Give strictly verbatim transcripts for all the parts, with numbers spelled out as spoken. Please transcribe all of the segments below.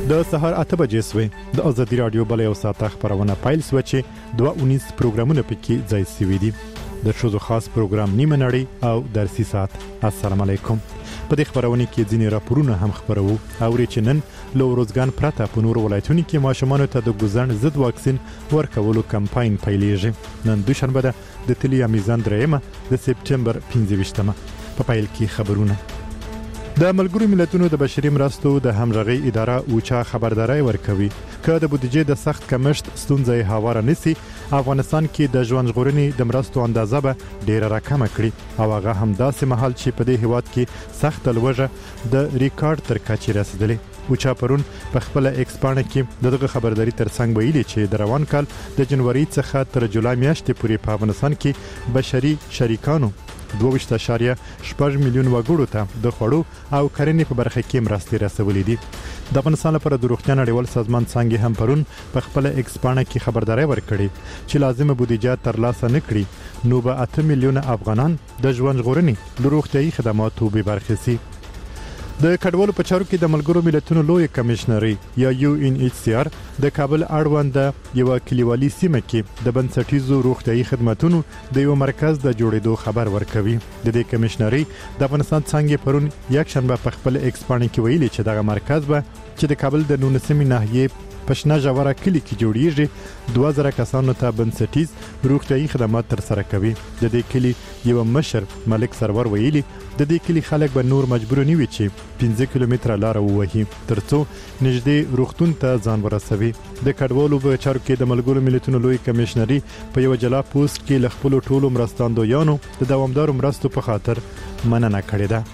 د سهار اته بجې سوې د ازادي رادیو بل یو ساعت خبرونه پایل سو چې دوه اونیس پروګرامونه پکې ځای سوي دي. د شوزو خاص پروګرام نیمه نړۍ او درسي ساعت. السلام علیکم. په دې خبرونه کې ځینې راپورونه هم خبرو او ریچنن لو روزګان پراته په نور ولایتونو کې ماشومانو ته د ګوزن ضد واکسین ورکولو کمپاین پیلېږي. نن دوشنبه ده د تلیا میزان درېمه د سپټمبر پنځه ویشتمه. په پایل کې خبرونه. د ملګرو ملتونو د بشري مرستو د همغږي اداره اوچا خبرداري ورکوي چې د بودیجې د سخت کمښت ستونزې هواره نسی افغانستان کې د ژوند ژغورنې د مرستو اندازه به ډیره راکمه کړي او هغه هم داسې مهال چې په دې هیواد کې سخت لوږه د ریکارډ تر کچې رسیدلې. اوچا پرون په خپل ایکس پاڼه کې دغه خبرداري ترڅنګ ویلي چې د روان کال د جنوري څخه تر جولای میاشتې پورې په افغانستان کې بشري شریکانو دوه ویشت اشاریه شپږ میلیون وګړو ته د خوړو او کرنې په برخه کې مرستې رسولې دي. د افغانستان لپاره د روغتیا نړیوال سازمان څنګه هم پرون په خپل ایکس پاڼه کې خبرداري ورکړي چې لازمه بودیجه ترلاسه نکړي نو به اته میلیون افغانان د ژوند ژغورنې د روغتیايي خدماتو به برخه سي. د کډوالو په چارو کې د ملګرو ملتونو لوی کمشنري یا یو ان ایچ سی آر د کابل اړوند یو کلیوالي سیمه کې د بنسټیزو روغتیايي خدماتو د یو مرکز د جوړېدو خبر ورکوي. د دې کمشنري د افغانستان څنګه پرون یک شنبه په خپل ایکس پاڼه کې ویلي چې دغه مرکز به چې د کابل د نونسمې ناحیې پښنا جواره کلی کې جوړیږي دوه زره کسانو ته بنسټیز روغتیايي خدمات تر سره کوي. د دې کلی یو مشر ملک سرور ویلي د دې کلی خلک به نور مجبور نه وي چې پنځه کیلومتره لار ووهي ترڅو نږدې روغتون ته ځان ورسوي. د کډوالو په چارو کې د ملګرو ملتونو لوی کمشنري په یو جلا پوسټ کې ل خپل ټولو مرستاندویانو د دوامدار مرستو په خاطر مننه کړې ده.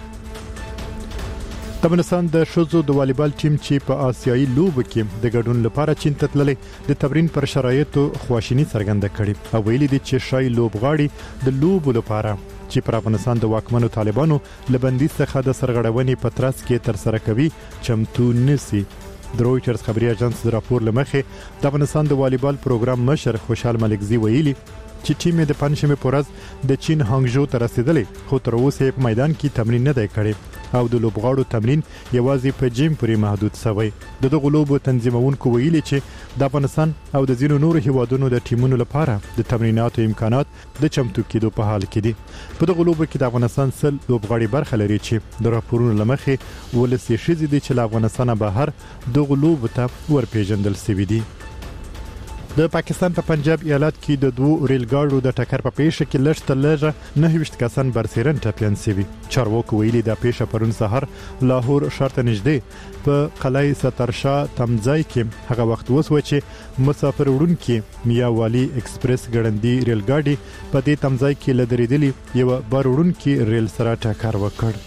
د افغانستان د شوزو د والیبال ټیم چې په آسیایي لوبو کې د ګډون لپاره چین ته تللی د تمرین پر شرایطو خواشینی څرګنده کړې او ویلي دي چې شای لوبغاړي د لوبو لپاره چې پر افغانستان د واکمنو طالبانو لبندي څخه د سرغړونې په ترڅ کې تر سره کوي چمتو نسی. د رويټرز خبري اژانس د راپور لمخې د افغانستان د والیبال پروګرام مشر خوشحال ملکزي ویلي چې ټیم د پنځمه پورز د چین هانګژو ته رسیدلې خو تر اوسه په میدان کې تمرین نه دی کړی او د لوبغاړو تمرین یوازې په جیم پورې محدود شوی. د دغه لوبو تنظیمونکو ویلي چې د افغانستان او د ځینو نورو هیوادونو د ټیمونو لپاره د تمریناتو امکانات د چمتو کېدو په حال کې دي. په دغه لوبو کې د افغانستان سل لوبغاړي برخه لري چې د راپورونو لمخې ولسی شې دي چې له افغانستان بهر دغه لوبو ته ورپېژندل شوی دي. د پاکستان په پنجاب ایالت کې د دوه ریل ګاډو د ټکر په پیښه کې لږ تر لږه نه ویشت کسان برسېرن ټپيان شوي. چارواکو ویلي د پیښه پرون سهار لاهور ښار ته نږدې په قلعه سترشاه تمځای کې هغه وخت وسو چې مسافر وړونکي میا والی ایکسپریس ګړندی ریل ګاډي په دې تمځای کې لدرېدلی یو بار وړونکي ریل سره ټکر وکړ.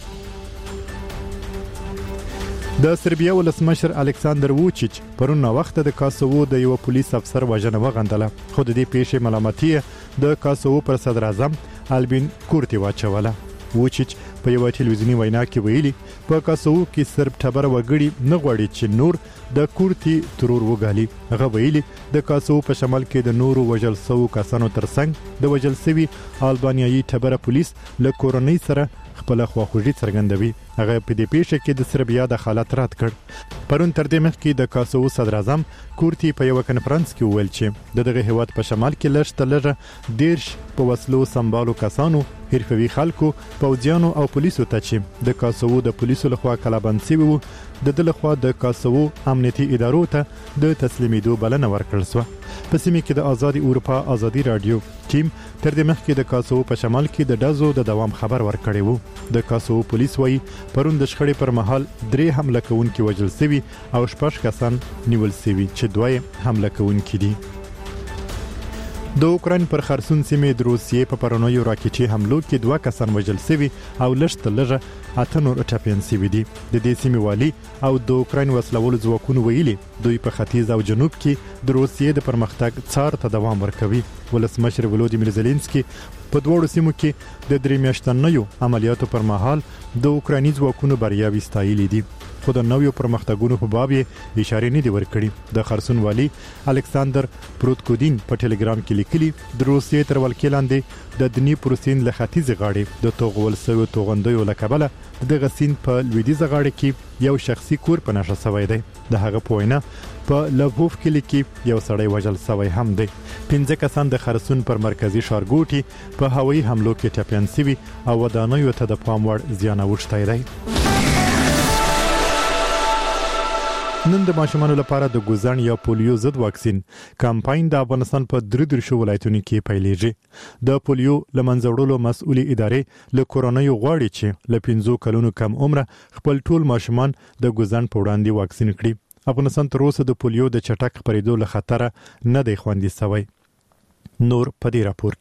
د سربیا ولسمشر الکساندر ووچیچ پرون وخت د کاسوو د یو پولیس افسر وژنه وغندله خو د دې پیښې ملامتي د کاسوو پر صدر اعظم البین کورتی واچوله. ووچیچ په یو ټلویزیونی وینا کې ویلي په کاسوو کې سرب ټبر وګړي نه غواړي چې نور د کورتی ترور وګالي. هغه ویلي د کاسوو په شمال کې د نورو وژل شوو کسانو ترڅنګ د وژل شوي البانیایي ټبر پولیس له کورنۍ سره خپل خواخوږي څرګندوي. هغه په دې پیښه کې د سربیا د حالت رد کړ. پرون تر دې مخکې د کاسوو صدر اعظم کورتی په یو کنفرانس کې وویل چې د دغه هیواد په شمال کې لږ تر لږه دیرش په وسلو سمبالو کسانو حرفوي خلکو پوځیانو او پولیسو ته چې د کاسوو د پولیسو لخوا کلابند شوي وو د دغه لخوا د کاسوو امنیتي ادارو ته د تسلیمیدو بلنه ورکړل شوه. په سیمه کې د آزادي اروپا آزادي رادیو ټیم تر دې مخکې د کاسوو په شمال کې د ډزو د دوام خبر ورکړی وو. د کاسوو پولیس وایي پرون د شخړې پر مهال درې حمله کوونکي وژل شوي او شپږ کسان نیول شوي چې دوه حمله کوونکي دي. د اوکراین پر خرسون سیمې د روسیې په پرونیو راکټي حملو کې دوه کسان وژل شوي او لږ تر لږه اته نور ټپيان شوي دي. د دې سیمې والي او د اوکراین وسلوالو ځواکونو ویلي دوی په ختیځ او جنوب کې د روسیې د پرمختګ څار ته دوام ورکوي. ولسمشر ولودیمیر زيلنسکي په دوړو سیمو کې د درې میاشتنیو عملیاتو پر مهال د اوکرایني ځواکونو بریاوې ستایلې دي. خو د نویو پرمختګونو په باب یې اشاره نه دی ورکړي. د خرسون والی الکساندر پروتکودین په ټلګرام کې لیکلي د روسیې تر ولکې لاندې د دنی پروسین له ختیځ غاړې د توغول سوي توغندیو لکبله د غسین په لویدیځ غاړه کې یو شخصي کور په نشه سوی دی. د هغه په وینا په لوبوف کلی کې یو سړی وژل سوی هم دی. پنځه کسان د خرسون پر مرکزی ښارګوټي په هوایي حملو کې ټپيان شوي او ودانیو ته د پام وړ زیان اوښتی دی. نن د ماشومانو لپاره د ګوزن یا پولیو ضد واکسین کمپاین د افغانستان په درې درشو ولایتونو کې پیلېږي. د پولیو لمنځه وړلو مسؤلې ادارې له کورونا یو غواړي چې له پنځو کلونو کم عمره خپل ټول ماشومان د ګوزن په وړاندې واکسین کړي. افغانستان تر اوسه د پولیو د چټک خپرېدو له خطر نه دی خوندي شوی. نور په دې راپور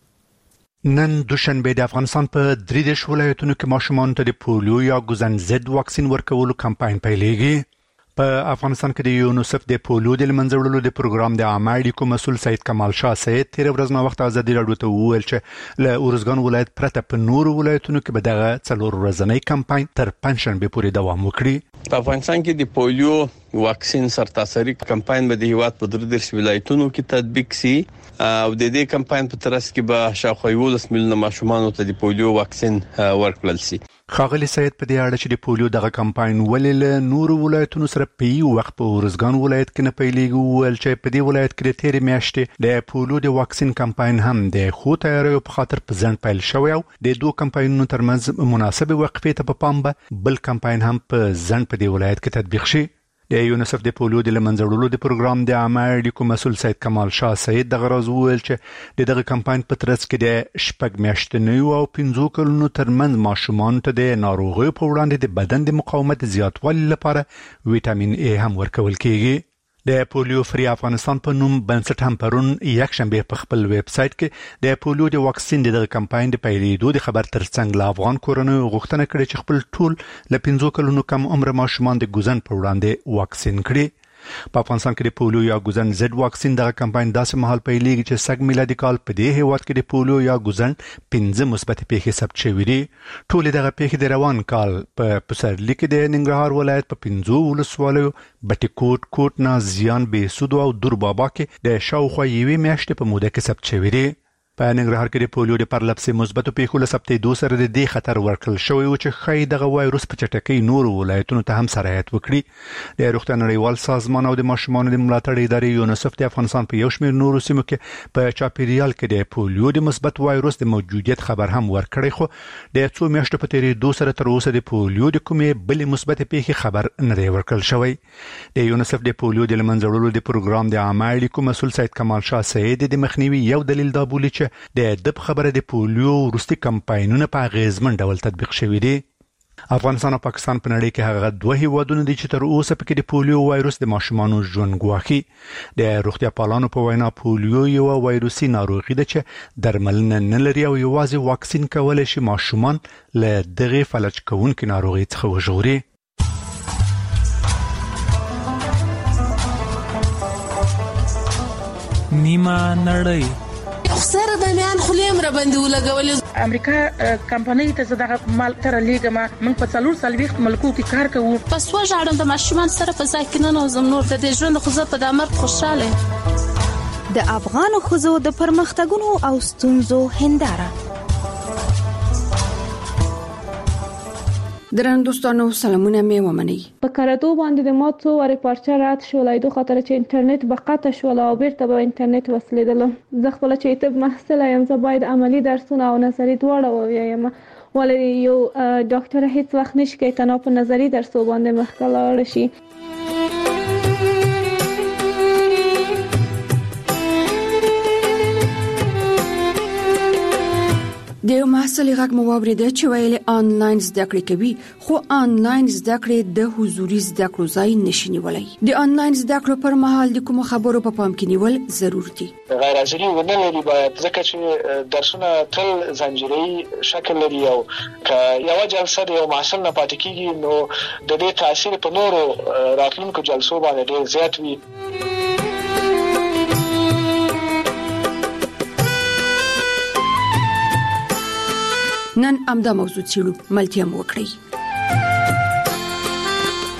کې نن دوشنبه د افغانستان په درې دیش ولایتونو کې ماشومان ته د پولیو یا ګوزن ضد واکسین ورکولو کمپاین پیلېږي. په افغانستان کې د یونیسف د پولیو د منځه وړلو د پروګرام د عامه اړیکو مسؤل سید کمال شاه سید تیر ورځ نو وخت ازادي راډیو ته وویل چې له اورزګان ولایت پرته په نورو ولایتونو کې به دغه څلور ورځنی کمپاین تر پنځشنبه پورې دوام وکړي. په افغانستان کې د پولیو واکسین سرتاسري کمپاین به د هیواد په درې دیش ولایتونو کې تطبیق شي او د دې کمپاین په ترڅ کې به شاوخوا یولس میلیونه ماشومان ته د پولیو واکسین ورکړل شي. خاغلی سید په دې اړه چې د پولیو دغه کمپاین ولې له نورو ولایتونو سره په یو وخت په اورزګان ولایت کې نه پیلېږي وویل چې په دې ولایت کې د تیرې میاشتې د پولیو د واکسین کمپاین هم د خو تیاریو په خاطر په ځنډ پیل شوی او د دوه کمپاینونو ترمنځ مناسبه وقفې ته په پام به بل کمپاین هم په ځنډ په دې ولایت کې تطبیق شي. د یونیسف د پولیو د لمنځه وړلو د پروګرام د عامه اړیکو مسؤل سید کمال شاه سید دغه راز وویل چې د دغه کمپاین په ترڅ کې د شپږ میاشتنیو او پنځو کلونو ترمنځ ماشومان ته د ناروغیو په وړاندې د بدن د مقاومت زیاتوالي لپاره ویټامین ای هم ورکول کیږي. د پولیو فری افغانستان په نوم بنسټ هم پرون یک شنبه په خپل ویب سټ کې د پولیو د واکسین د کمپاین د پیلېدو د خبر ترڅنګ له افغان کورنۍ غوښتنه کړې چې خپل ټول له پنځو کلونو کم عمر ماشومان د ګوزن په وړاندې واکسین کړي. په افغانستان کې د پولیو یا ګوزن ضد واکسین دغه کمپاین داسې مهال پیلېږي چې سږ میلادي کال په دې هیواد کې د پولیو یا ګوزن پنځه مثبت پیښې ثبت شوې دي. ټول دغه پیښې د روان کال په پسرلي کې د ننګرهار ولایت په پنځو ولسوالیو بټي کوټ کوټ نازیان بهسود او دور بابا کې د شاوخوا یوې میاشتې په موده کې ثبت شوې دي. په ننګرهار کې د پولیو د پرلپسې مثبتو پیښو له ثبتېدو سره د دې خطر ورکړل شوی و چې ښایي دغه وایروس په چټکۍ نورو ولایتونو ته هم سرایت وکړي. د روغتیا نړیوال سازمان او د ماشومانو د ملاتړ ادارې یونیسف د افغانستان په یو شمېر نورو سیمو کې په چاپیریال کې د پولیو د مثبت وایروس د موجودیت خبر هم ورکړی خو د څو میاشتو په تیریدو سره تر اوسه د پولیو د کومې بلې مثبت پیښې خبر نه دی ورکړل شوی. د یونیسف د پولیو د لمنځه وړلو د پروګرام د عامه اړیکو مسؤل سید کمال شاه سید د مخنیوي یو دلیل دا بولي چې د د خبره د پولیو وروستي کمپاینونه په اغیزمن ډول تطبیق شوي دي. افغانستان او پاکستان په نړۍ کې هغه دوه هیوادونه دي چې تر اوسه پکې د پولیو وایروس د ماشومانو ژوند ګواښي. د روغتیا پالانو په وینا پولیو یو وایروسي ناروغي ده چې درملنه نه لري او یوازې واکسین کولای شي ماشومان له دغه فلج کوونکې ناروغي څخه وژغوري. نیمه نړۍ سره د میان خلیم را باندې ولګولې. امریکا کمپنۍ ته زده مال تر لیګما موږ په څلور سلويخت ملکو کې کار کوو. پس وژاړم د ماشومان سره په ځای کې نه نوزم نور د دې ژوند خو زه په دامر خوشاله. د افغان خوځو د پرمختګونو او ستونزو هنداره. درن دوستانو سلامونه مې ومني. په کاراتو باندې د ما څو واره پارچه رات شولای دوه خاطر چې انټرنیټ به قطع شول او بیرته به انټرنیټ وسلیدل. زه خپل چې ته محصل یم زه باید عملی درسونه او نظری دواړه ووایم ولې یو ډاکټر هیڅ وخت نشي کوي تنها په نظری درسو باندې مخکې لاړ شي. د یو محصل غږ مو واورید چې ویل آنلاین زده کړې کوي خو آنلاین زده کړې د حضوري زده کړو ځای نشي نیولای. د آنلاین زده کړو پر مهال د کوم خبرو په پام کې نیول ضروري دي. غیر حاضري ونه لري باید ځکه چې درسونه تل زنجیري شکل لري او که یو جلسه د یو محصل نه پاتې کیږي نو د دې تاثیر په نورو راتلونکو جلسو باندې ډیر زیات وي. نن امدا موضوع چیرو ملتیا مو کړی.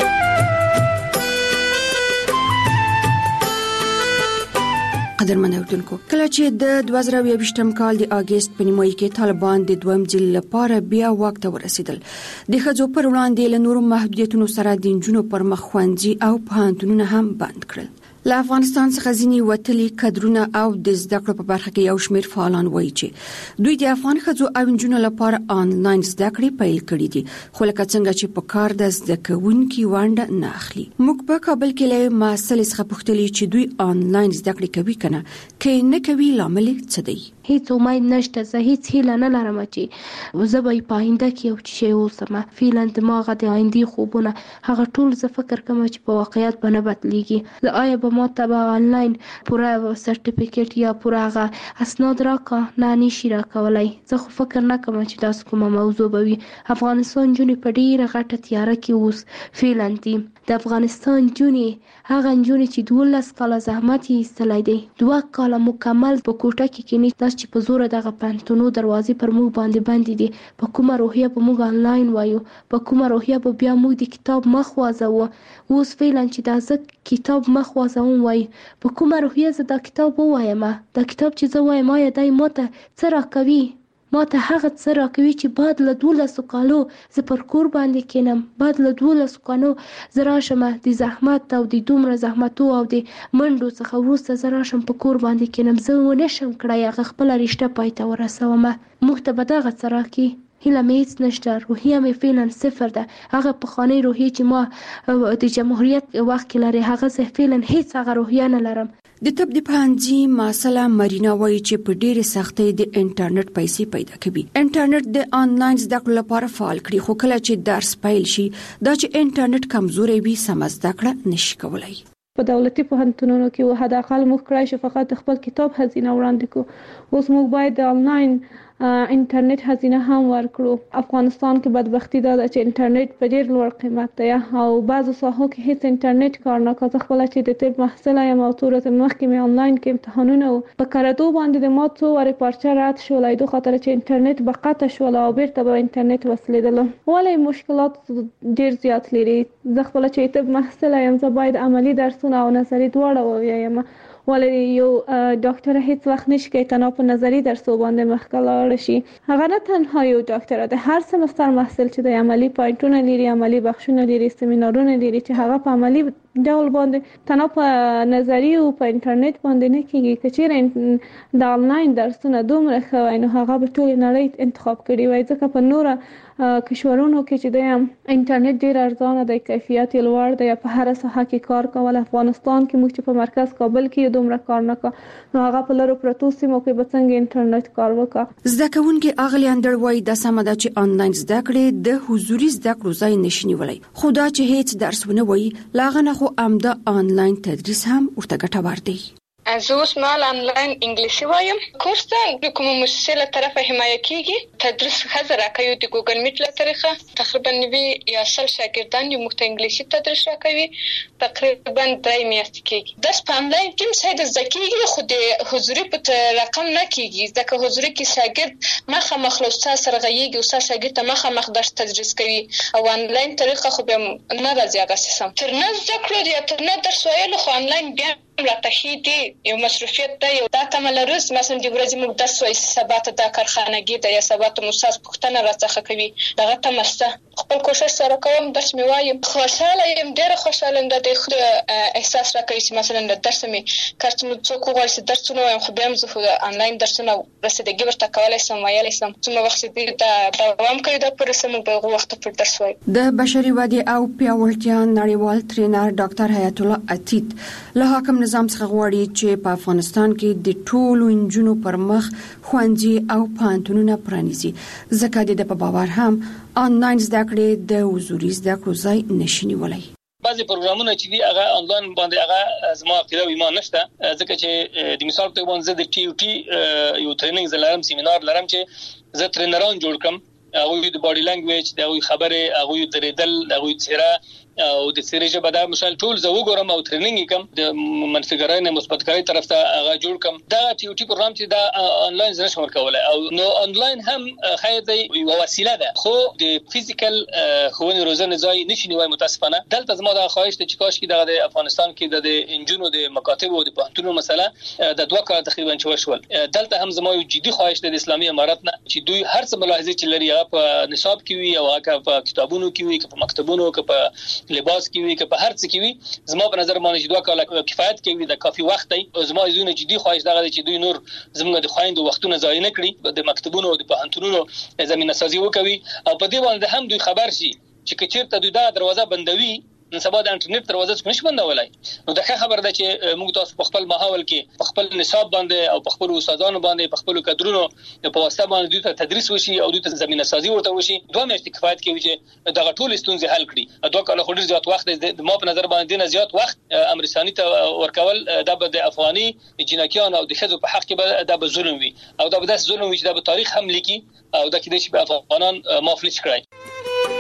قدرمن اوردونکو کله چې د دوه زره یو ویشتم کال د اگست په نیمایي کې طالبان د دویم ځل لپاره بیا واک ته ورسېدل د ښځو پر وړاندې له نورو محدودیتونو سره د نجونو پر مخ ښوونځي او پوهنتونونه هم بند کړل. له افغانستان څخه ځینې وتلي کادرونه او د زده کړو په برخه کې یو شمېر فعالان وایي چې دوی د افغان ښځو او نجونو لپاره آنلاین زده کړې پیل کړې دي، خو لکه څنګه چې په کار د زده کوونکي ونډه نه اخلي. موږ په کابل کې له مسلې څخه پوښتلي چې دوی آنلاین زده کړې کوي کنه، کې نه کوي لامل څه دی؟ هیڅ امید نشته، زه هیڅ هیله نه لرم چې زه به په آینده کې یو شی اوسم. فعلا دماغه د آینده خوبونه هغه ټول زه فکر کوم چې په واقعیت باندې بدلیږي. زه آیا به ما ته به آنلاین پوره سرټیفیکیټ یا پوره هغه اسناد راکا نه نشي راکولای؟ زه خو فکر نه کوم چې تاسو کومه موضوع به وي. افغانستان جونې په ډیره غټه تیاره کې اوس فعلا دي. د افغانستان جونې هغه جونې چې دولس کاله زحمت یې ایستلی دی، دوه کاله مکمل په کوټه کې کېني چې په زور دغه پنتونو دروازې پر موږ باندې بندې دي. په کومه روحیه به موږ آنلاین وایو؟ په کومه روحیه به بیا موږ د کتاب مخ وازوو؟ اوس فعلا چې دا زه کتاب مخ وازوم وایي، په کومه روحیه زه دا کتاب ووایم؟ دا کتاب چې زه وایم آیا دی ماته څه راکوي؟ ماته هغه څه راکوي چې بعد له دولسو کالو زه پر کور باندې کېنم، بعد له دولسو کالو زه راشم د زحمت او د دومره زحمتو او د منډو څخه وروسته زه راشم په کور باندې کېنم، زه ونشم کړی هغه خپله رشته پای ته ورسوم. موږ ته به دغه څه راکړي؟ هیله مې هیڅ نشته، روحیه مې فعلا صفر ده. هغه پخوانۍ روحیه چې ما د جمهوریت وخت کې لري هغه زه فعلا هیڅ هغه روحیه نه لرم. د طب د پوهنځي مسله مرینا وایي چې په ډېرې سختۍ د انټرنیټ پیسې پیدا کوي. انټرنیټ د آنلاین زده کړو لپاره فعال کړي، خو کله چې درس پیل شي دا چې انټرنیټ کمزوري وي سم زده کړه نشي کولای. په دولتي پوهنتونونو کې حد اقل موږ کړای شو فقط خپل کتاب هزینه وړاندې کو. اوس موږ باید د آنلاین انټرنیټ هزینه هم ورکړو. افغانستان کې بدبختی دا ده چې انټرنیټ په ډیر لوړ قیمت دی او بعضو ساحو کې هیڅ انټرنیټ کار نه کوي. خپل چې د طب محصله یم او تور ته مخکې مې آنلاین کې امتحانونه په کاراتو باندې د ما څو وری پارچه رات شو لایدو خاطر چې انټرنیټ به قطع شو او بیرته به انټرنیټ وسلیدل. ولې مشکلات ډیر زیات لري. زه خپل چې طب محصله یم زه باید عملی درسونه او نظری دواړه ووایم. ولې یو ډاکټر هیڅ وخت نشي کوي تنها په نظری درسو باندې مخکې لاړ شي. هغه نه تنها یو ډاکټر ده، هر سمستر محصل چې د عملی پاینټونه لري، عملی بخښونه لري، سیمینارونه لري چې هغه په عملی ډول باندې تنها په نظری او په انټرنیټ باندې نه کیږي. که چیرې د آنلاین درسونه دومره ښه وای نو هغه به ټول نړۍ انتخاب کړي وای، ځکه په نوره کشورونو کې چې د انټرنیټ ډیر ارزانه دی، کیفیت یې لوړ دی، په هر ساحه کې کار کول. افغانستان کې موږ چې په مرکز کابل کې دومره کار نه کا نو هغه په لرو پرتو سیمو کې به څنګه انټرنیټ کار وکړي. زده کوونکي اغلی اندر وای د سمه ده چې آنلاین زده کړې د حضوري زده کړو ځای نشي نیولای، خو دا چې هیڅ درس ونه وایي لاغه نه خو امده آنلاین تدریس هم ورته ګټور دی. زه اوس مهال آنلاین انګلیسي وایم. کورس ته د کومه مؤسسې له طرفه حمایه کیږي. تدریس ښځه راکوي د ګوګل میټ له طریقه. تقریبا نوي یا سل شاګردان یې موږ ته انګلیسي تدریس راکوي. تقریبا درې میاشتې کیږي. درس په آنلاین کې هم ساده زده کیږي خو د حضوري په رقم نه کیږي، ځکه حضوري کې شاګرد مخامخ له استاد سره غږیږي، استاد شاګرد ته مخامخ درس تدریس کوي او آنلاین طریقه خو بیا نه راځي هغه سیستم. تر نه زده کړو یا تر نه درس ویلو خو آنلاین بیا راته ښې دي، یو مصروفیت دی. یو دا تمه لرو مثلا د ورځې موږ درس وایي سبا ته دا کارخانګي ده یا سبا ته مو استاد پوښتنه راڅخه کوي، دغه تمه شته. خپل کوشش سره کوم، درس مې وایم، خوشحاله یم، ډېره خوشحاله یم. دا د خود احساس راکوي چې مثلا د درس مې کار چې مو څوک وغواړي چې درسونه وایم خو بیا هم زه آنلاین درسونه رسیدګي ورته کولی شم، ویلی شم. څومره وخت چې دوی دا دوام کوي دا پروسه موږ به هغو وخته پورې درس وایو. د بشري ودې او پیاوړتیا نړیوال ټرینر ډاکټر حیات الله عتیق له حاکم نظام څخه غواړي چې په افغانستان کې د ټولو نجونو پر مخ ښوونځي او پوهنتونونه پرانیزي، ځکه د په باور هم آنلاین زده کړې د حضوري زده کړو ځای نشي نیولی. بعضی پروګرامونه چې دي هغه آنلاین باندې هغه زما عقیده او ایمان نشته، ځکه چې د مثال په توګه زه د ټي او ټي یو ټریننګ زلارم سیمینار لرم چې زه ټرینران جوړ کړم، هغه د باډي لانګویج، د هغه خبره، هغه درېدل، هغه چهره او د سری ژبه دا مثال ټول زه وګورم او ټریننګ کوم د منفعګرای نه مثبتګرای طرف ته هغه جوړ کوم دا ټي او ټي پروګرام چې دا انلاین زره شمار کولای او نو انلاین هم خیر دی یو وسیله ده خو د فزیکل خوونې روزنه ځای نشي نیوي متاسفانه دلته زما د خواهش ته چې کاش کې د افغانستان کې د انجونو د مکاتب او د پوهنتونونو مسله د دوه کال تقریبا چوشول دلته هم زما یو جدي خواهش ده د اسلامي امارات نه چې دوی هر څه ملاحظه چې لري هغه په نصاب کې وي او هغه په کتابونو کې وي په مکتبونو کې په لباس کې وي په هر څه کې وي زما په نظر باندې دوه کال کفایت کوي د کافي وخت دی زما زونه جدي خواهش ده چې دوی نور زموږ د خويندو وختونه ضایع نه کړي د مکتبونو او د پوهنتونونو زمينه سازي وکوي او په دې باندې هم دوی خبر شي چې کچېرته دوی دا دروازه بندوي نن سبا د انټرنیټ دروازه څنګه نشي بندولای نو دا خبر ده چې موږ تاسو په خپل ماحول کې په خپل نصاب باندې او په خپل استادانو باندې په خپل کادرونو په واسطه باندې دوی ته تدریس وشي او دوی ته زمينه سازي ورته وشي دوه میاشتې کفایت کوي چې دا ټول ستونزې حل کړي دوه کال خو ډیر زیات وخت د ما په نظر باندې نه زیات وخت امریکایي ته ورکول دا به د افغاني جنکیان او د خزو په حق کې دا به ظلم وي او دا به د ظلم وي چې دا به تاریخ هم لیکي او دا کې د شي په افغانان مافلج کړی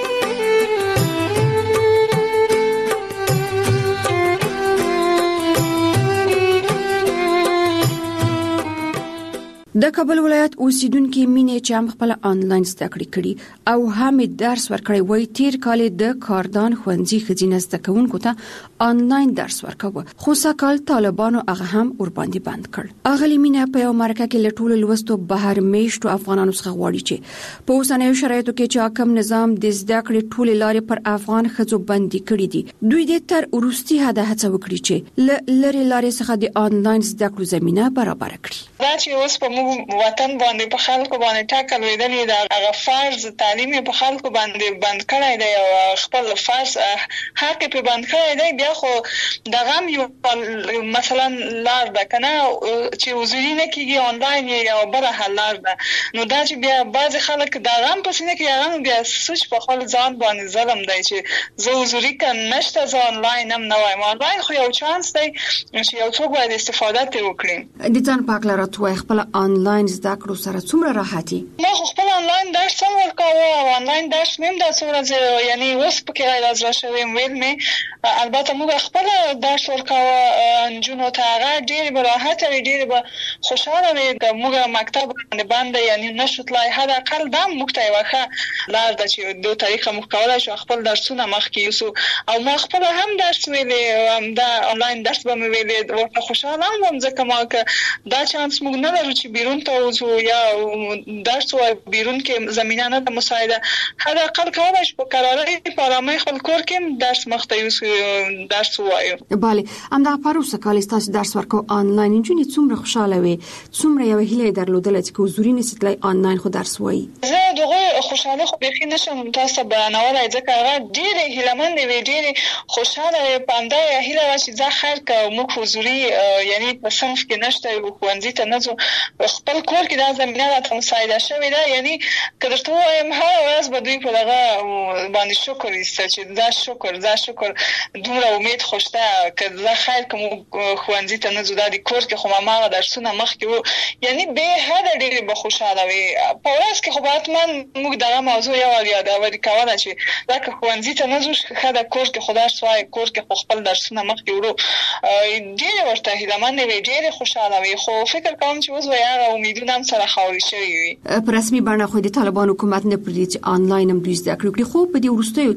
د کابل ولایت اوسیدونکو مینې چې هم خپل آنلاین زده کړې کړي او هم درس ورکړی وای تیر کال د کاردان خوندزي خزینه زده کوونکو ته آنلاین درس ورکاوه خو سکهال طالبانو هغه هم ور باندې بند کړ اغلی مینه په یو مرکه کې لټول لوستو بهر میشتو افغانانو څخه غواړي چې په اوسنیو شرایطو کې چې حکم نظام د زده کړې ټول لارې پر افغان خزو باندې کړی دي دوی د تر ورستي هدا هڅه وکړي چې لری لارې څخه د آنلاین زده کړو زمينه برابر کړي دا چې اوس په وطن باندې په خلکو باندې ټاکل ویدلې دا هغه فرض تعلیم په خلکو باندې بند کړی دی او خپل فرض حق په بند کړی دی بیا خو دا غم یو مثلا لار ده کنه چې وزوري نه کیږي آنلاین یا بل حلار ده نو دا چې بیا بعض خلک دا غم پسې نه کوي هغه بیا سوچ په خپل ځان باندې ظلم دی چې زه وزوري کنه نشته زه آنلاین هم نه وایم آنلاین خو یو چانس دی چې یو څوک باید استفاده ترې وکړي د ځان پاک لاره توای خپل آنلاین زده کړو سره څومره راحتي ما خپل آنلاین درس هم ورکاوه او آنلاین درس مې د څومره یعنی اوس پکې راځل شوی ویل مې البته موږ خپل درس ورکاوه انجونو ته هغه ډېر راحت او ډېر به خوشاله وي موږ مکتب باندې باندې یعنی نشو تلای هدا اقل دا موږ ته واخه لار د چې دوه طریقه موږ کولای شو خپل درسونه مخ کیسو او ما خپل هم درس ویلې هم دا آنلاین درس به مې ویلې ورته خوشاله وم ځکه ما دا چانس موږ نه لرو چې بیرون ته وځو یا درس و بیرون کې زمينه نه د مساعده هدا اقل کولای شو په قرارې په آرامۍ خپل کور کې درس مخته یو درس وایو bale همدا پروسه کال تاسو درس ورکو آنلاین انجونی څومره خوشاله وي څومره یو هیله درلودل چې حضوري نسیتلای آنلاین خو درس وایي زه دغه خوشاله خو به نشم تاسو بیانولای ځکه هغه ډېر هیلمن دی ډېر خوشاله پاندا هیله چې ځا خیر کا موږ حضوري یعنی په صنف کې نشته یو خوانځي ته نه خپل کور کې دا زمينه راته مساعده شوې ده یعنی کله ته وایم هر ورځ به دوی په دغه باندې شکر ایسته چې دا شکر دا شکر دومره امید خوشته که دا خیر کوم خوانځي ته نه زده د کور کې خو ما درسونه مخ کې یعنی به هدا ډېر به خوشاله وي په ورځ کې خو باتمن موږ دغه موضوع یو یاد اوري کوله چې دا که خوانځي ته نه زو خدا کور کې خدا سوای کور کې خپل درسونه مخ کې ورو ډېر ورته هیلمن وي ډېر خوشاله وي خو فکر کوم چې اوس وایي امیدونه هم سره خاوري شوی وي په رسمي بڼه خو د طالبان حکومت نه پرې چې آنلاین هم دوی زده کړې خو په دې ورستیو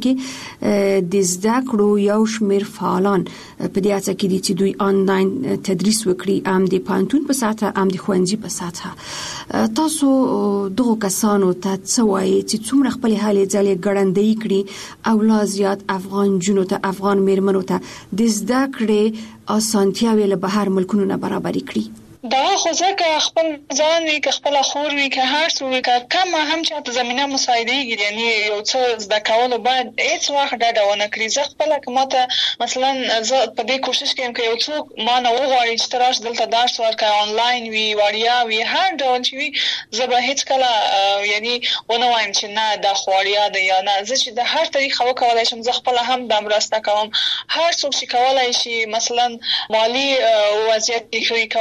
کې د زده کړو یو شمېر فعالان په دې اړه کې دي چې دوی آنلاین تدریس وکړي هم د پانتون په ساته هم د خوندزي په ساته تاسو دغه کسانو ته څه وایي چې څومره خپل حالې ځلې ګړندۍ کړي او لا زیات افغان جنو ته افغان میرمنو ته د زده کړې اسانتیاوې له بهر ملکونو نه برابر کړي دا خو ځکه خپل ځان وی که خپل خور وی که هر څو وی که کم هم چې ته زمينه مساعدهږي یعنی یو څه زده کول بعد هیڅ وخت دا ونه کړی زه خپل کومه مثلا زه په دې کوشش کوم چې یو څوک ما نه وغواړي چې تراش دلته درس ورکړي آنلاین وی وړیا وی هر ډول چې وی زه به هیڅ کله یعنی ونه وایم چې نه دا خوړیا ده یا نه زه چې د هر طریقه وکولای شم زه خپل هم د مرسته کوم هر څوک چې کولای شي مثلا مالی وضعیت کې کولای شي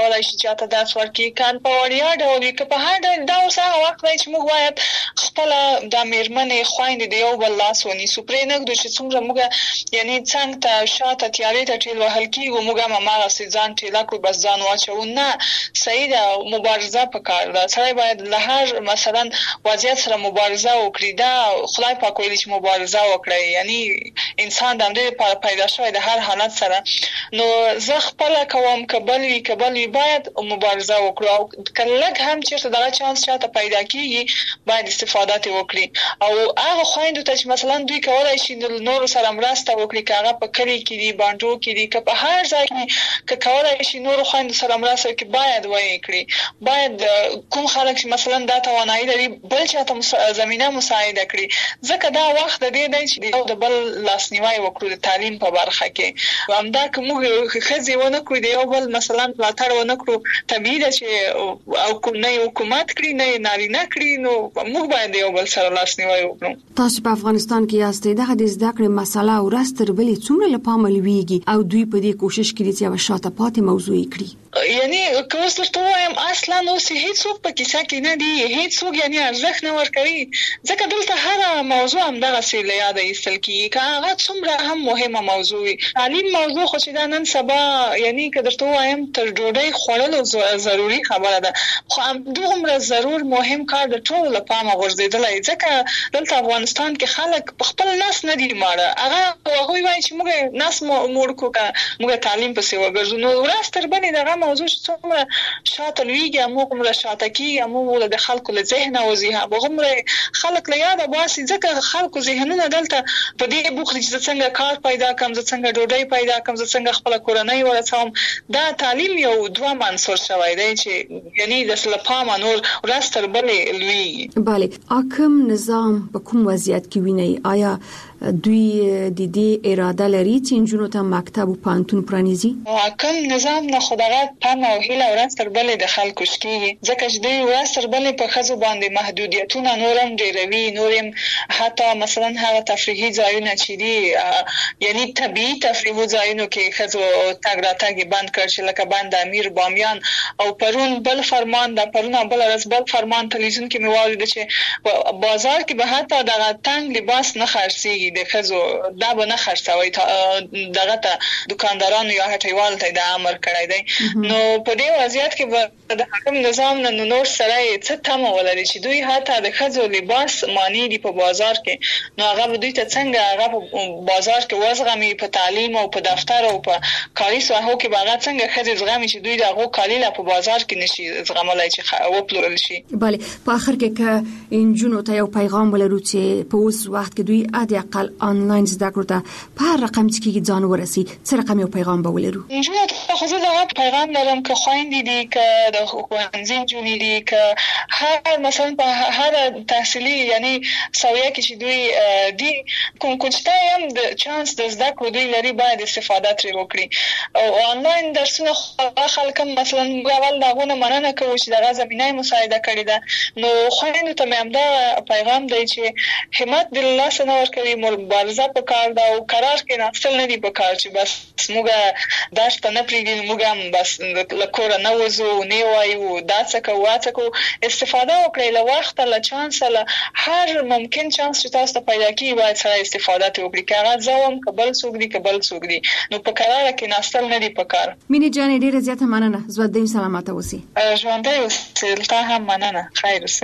چاته درس ورکړي کان په وړیا ډول کې په هر ډول دا اوس هغه وخت دی چې موږ باید خپل د میرمنې خويندې د یو بل لاس ونیسو پرې نه ګدو چې څومره موږ یعنی څنګه ته شاته تیارې ته ټیل وهل کیږي موږ هم ما سي ځان ټیلا کو بس ځان واچو نه صحیح ده مبارزه پکار ده سړی باید له هر مثلا وضعیت سره مبارزه وکړي دا خدای پاک ویلي چې مبارزه وکړي یعنی انسان د دې لپاره پیدا شوی د هر حالت سره نو زه خپل کوم کبل وی کبل وی باید مبارزه وکړو او کله هم چې دا چانس چاته پیدا کیږي باید استفاده وکړي او هغه خويندو ته چې مثلا دوی کولای شي نور سره مرسته وکړي کاغه په کلی کې دی باندې کې دی که په هر ځای کې کولای شي نور خويندو سره مرسته وکړي باید وایي کړی باید کوم خلک چې مثلا دا توانایي لري بل چاته زمينه مساعده کړي ځکه دا وخت د دې دی چې د بل لاسنیوي وکړو د تعلیم په برخه کې همدا کوم خزي ونه کړی دی او بل مثلا پلاتړ ونه کړو طبيعي ده چې او کوم نه حکومت کړی نه نارینه کړی نو موږ باید یو بل سره لاسنیوي وکړو تاسو په افغانستان کې یاستئ دغه د زده کړې مسله او راستر بلې څومره لپاره ملويږي او دوی په دې کوشش کوي چې یو شاته پاتې موضوع کړي یعنی کوم څه ته وایم اصلا نو هیڅ څوک په کیسه کې نه دی هیڅ څوک یعنی ارزښت نه ورکوي ځکه دلته هر موضوع هم دغه څه له یاد ایستل کیږي هغه څومره هم مهمه موضوع وي تعلیم موضوع خو چې دا نن سبا یعنی کله ته وایم تر ډوډۍ خوړلو ضروری خبره ده خو دومره ضرور مهم کار د ټول لپاره ورزيدلای ځکه دلته افغانستان کې خلک خپل ناس نه دی ماړه هغه هغه وایي چې موږ ناس موږ کو موږ تعلیم په سیوا ګرځو نو راستر باندې دغه موضوع څومره شاته لویږي موږ موږ شاته کیږي موږ د خلکو له ذهن او ذهن وګمره خلک له یاد باسي ځکه خلکو ذهنونه دلته په دې بوخت چې څنګه کار پیدا کوم څنګه ډوډۍ پیدا کوم څنګه خپل کورنۍ ورڅوم دا تعلیم یو دوه منصور شوی دی چې یعنی د سلپامه نور راستر بلې لوی bale اکم نظام په کوم وضعیت کې ویني آیا دوی د دې اراده لري چې انجونو ته مکتب او پانتون پرانیزي اکم نظام نه خدای پام او هیله ورستر بلې د خلکو شکیږي ځکه چې دوی ورستر بلې په خزو باندې محدودیتونه نورم ډیروي نورم حتی مثلا هغه تفریحي ځایونه چې دي یعنی طبيعي تفریحي ځایونو کې خزو تاګ راتګ بند کړ چې لکه بند امیر بامیان او پرون بل فرمان د پرون بل ورځ بل فرمان تلویزیون کې میوالد چې بازار کې به حتی دغه تنگ لباس نه خرڅيږي د خزو دا به نه خرڅوي دغه ته دکاندارانو یا هټیوال ته د امر کړی دی نو په دې وضعیت کې د حکم نظام نه نور سره څه تم ولري چې دوی حتی د خزو لباس مانی دی په بازار کې نو هغه دوی ته څنګه هغه په بازار کې وزغمي په تعلیم او په دفتر او په کاري ساحو کې باغ څنګه خزو زغمي چې دوی دغه کالی لا په بازار کې نشي زغملای چې وپلورل شي bale په اخر کې ک انجونو ته یو پیغام ولرو چې په اوس وخت کې دوی اده اقل آنلاین زده کړو ته په رقم کې ځان ورسي څه رقم یو پیغام به ولرو انجونو ته خو زه دا پیغام لرم که خويندې دي که د ښوونځي جونې دي که هر مثلا په هر تحصیلي یعنی سویه کې چې دوی دي کوم کومسته هم د چانس د زده کړو دوی لري باید استفاده ترې وکړي او آنلاین درسونه خلک مثلا اول داغونه مننه کوي چې دغه زمينه مساعده کړي ده نو خويندو ته مې همدا پیغام دی چې همت د الله سره ورکوي مبارزه په کار دا او قرار کې ناستل نه دی په کار چې بس موږ داشته نه پریږدي موږ هم بس لکور نه وځو نه وایو دا څه کوو څه کوو استفاده وکړئ له وخت له چانس له هر ممکن چانس چې تاسو ته پیدا کیږي باید سره استفاده وکړئ کاغه ځوم قبل څوک دی قبل څوک دی نو په قرار کې ناستل نه دی په کار مینه جان ډیره زیاته مننه زو د سلامات اوسئ ژوندۍ اوسئ تا هم مننه خیر اوسئ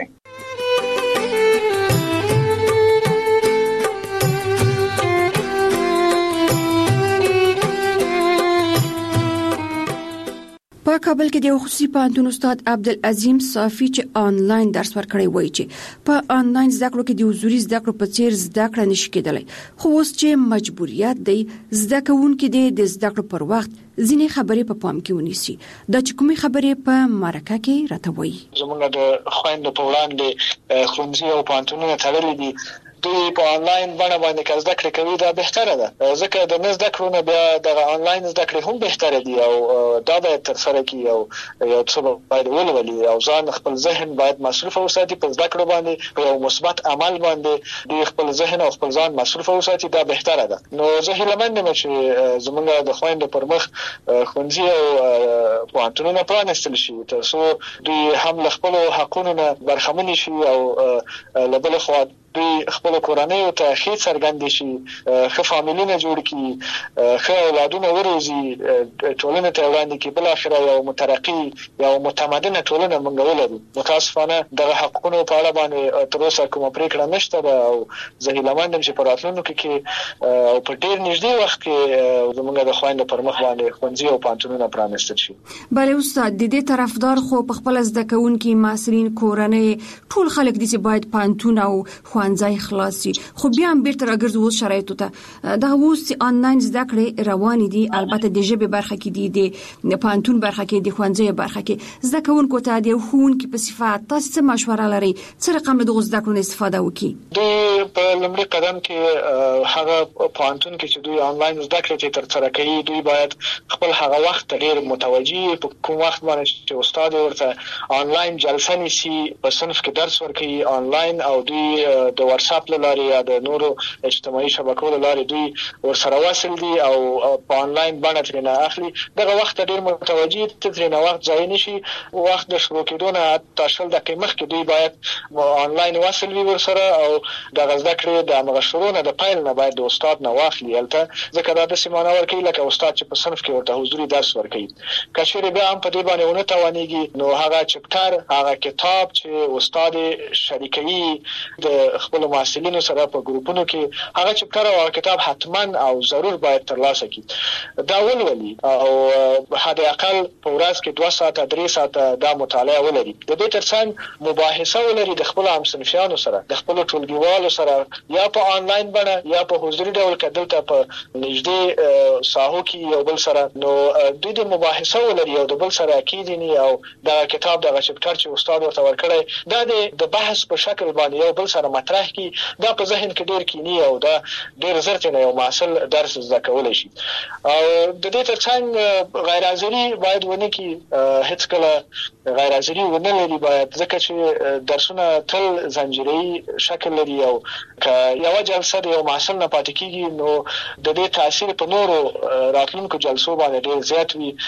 په کابل کې د خصوصي پوهنتون استاد عبدالعظیم صافي چې آنلاین درس ورکړی وایي چې په آنلاین زده کړو کې د حضوري زده کړو په څیر زده کړه نشي کېدلی خو اوس چې مجبوریت دی زده کوونکي د زده کړو پر وخت ځینې خبرې په پام کې ونیسي دا چې کومې خبرې په مرکه کې راته وایي زموږ د خويندو په وړاندې ښوونځي او پوهنتونونه تړلي دي دوی په انلاین بڼه باندې که زده کړې کوي دا بهتره ده، ځکه د نه زده کړو نه بیا د انلاین زده کړې هم بهتره دي او دا باید ترسره کړي او یو څه باید ولولي او ځان خپل ذهن باید مصروف وساتي په زده کړو باندې، په یو مثبت عمل باندې دوی خپل ذهن او خپل ځان مصروف وساتي، دا بهتره ده. نو زه هیله مند یم چې زمونږ د خویندو پر مخ ښوونځي او پوهنتونونه پرانیستل شي تر څو دوی هم له خپلو حقونو نه برخمنې شي او له بلې خوا دوی خپل کورنۍ ته ښه څرګند شي، ښه فامیلونه جوړ کړي، ښه اولادونه وروزي، ټولنه ته وړاندې کړي، بل اخر یو مترقي یو متمدنه ټولنه موږ ولرو. متاسفانه دغه حقوقو په اړه باندې تر اوسه کومه پریکړه نشته ده او زه هیله مند یم چې په راتلونکي کې او په ډیر نږدې وخت کې زموږ د خویندو پر مخ باندې ښوونځي او پوهنتونونه پرانیستل شي. بله استاد، د دې طرفدار خو په خپل زده کوونکي محصلین کورنۍ ټول خلک دي چې باید پوهنتون او ځای خلاصي، خو بیا هم بیرته راګرځو اوس شرایطو ته. دا اوس آنلاین زده کړې روانې دي، البته د ژبې برخه کې دي، د پوهنتون برخه کې دي، ښوونځي برخه کې. زده کوونکو ته د ښوونکي په صفت تاسو څه مشوره لرئ؟ څه رقم د زده کړو استفاده وکړي؟ دوی په لومړي قدم کې هغه پوهنتون کې چې دوی آنلاین زده کړې ترسره کوي، دوی باید خپل هغه وخت ډېر متوجي په کوم وخت باندې چې استاد ورته آنلاین جلسه نیسي، په صنف کې درس ورکوي آنلاین او دوی د واتساپ لارې یا د نورو اجتماعي شبکو لارې دوی ورسره وصل دي او په آنلاین باندې ترنه اخلي. دغه وخت ډېر متوجي ترنه وخت ځای نشي، وخت د شروع کېدو نه تاسو د قیمت کې دوی باید آنلاین وصل وي ورسره او د غزده کړې د مغشرو نه د پایل نه باید د استاد نه واخلي، البته ځکه دا د سیمانه ورکوي لکه استاد چې په صنف کې ورته حضوري درس ورکوي. کچېرې بیا هم په دې باندې ونه توانېږي نو هغه چپټر هغه کتاب چې استاد شریکوي د خپل محصلینو سره په ګروپونو کې هغه چپټر او کتاب حتما او ضرور باید ترلاسه کړي، دا ولولي او حد اقل په ورځ کې دوه ساعته درې ساعته دا مطالعه ولري. د دې ترڅنګ مباحثه ولري د خپل همصنفیانو سره، د خپل ټولګیوالو سره، یا په آنلاین باندې یا په حضوري ډول کدلته په نږدې ساحو کې یو بل سره، نو دوی د مباحثه ولري او د بل سره کېدنی او دا کتاب دغه چپټر چې استاد ورته ورکړی دا د بحث په شکل باندې یو بل سره مطرح کی، دا په ذهن کې ډېر کینی او دا ډېر زر ته یو محصل درس زده کولای شي. او د دې ترڅنګ غیر حاضری باید ونه کی، هیڅ کله غیر حاضری ونه لري باید، ځکه چې درسونه تل زنجیري شکل لري او که یو جلسه د یو محصل نه پاتې کیږي نو د دې تاثیر په نورو راتلونکو جلسو باندې ډېر زیات وي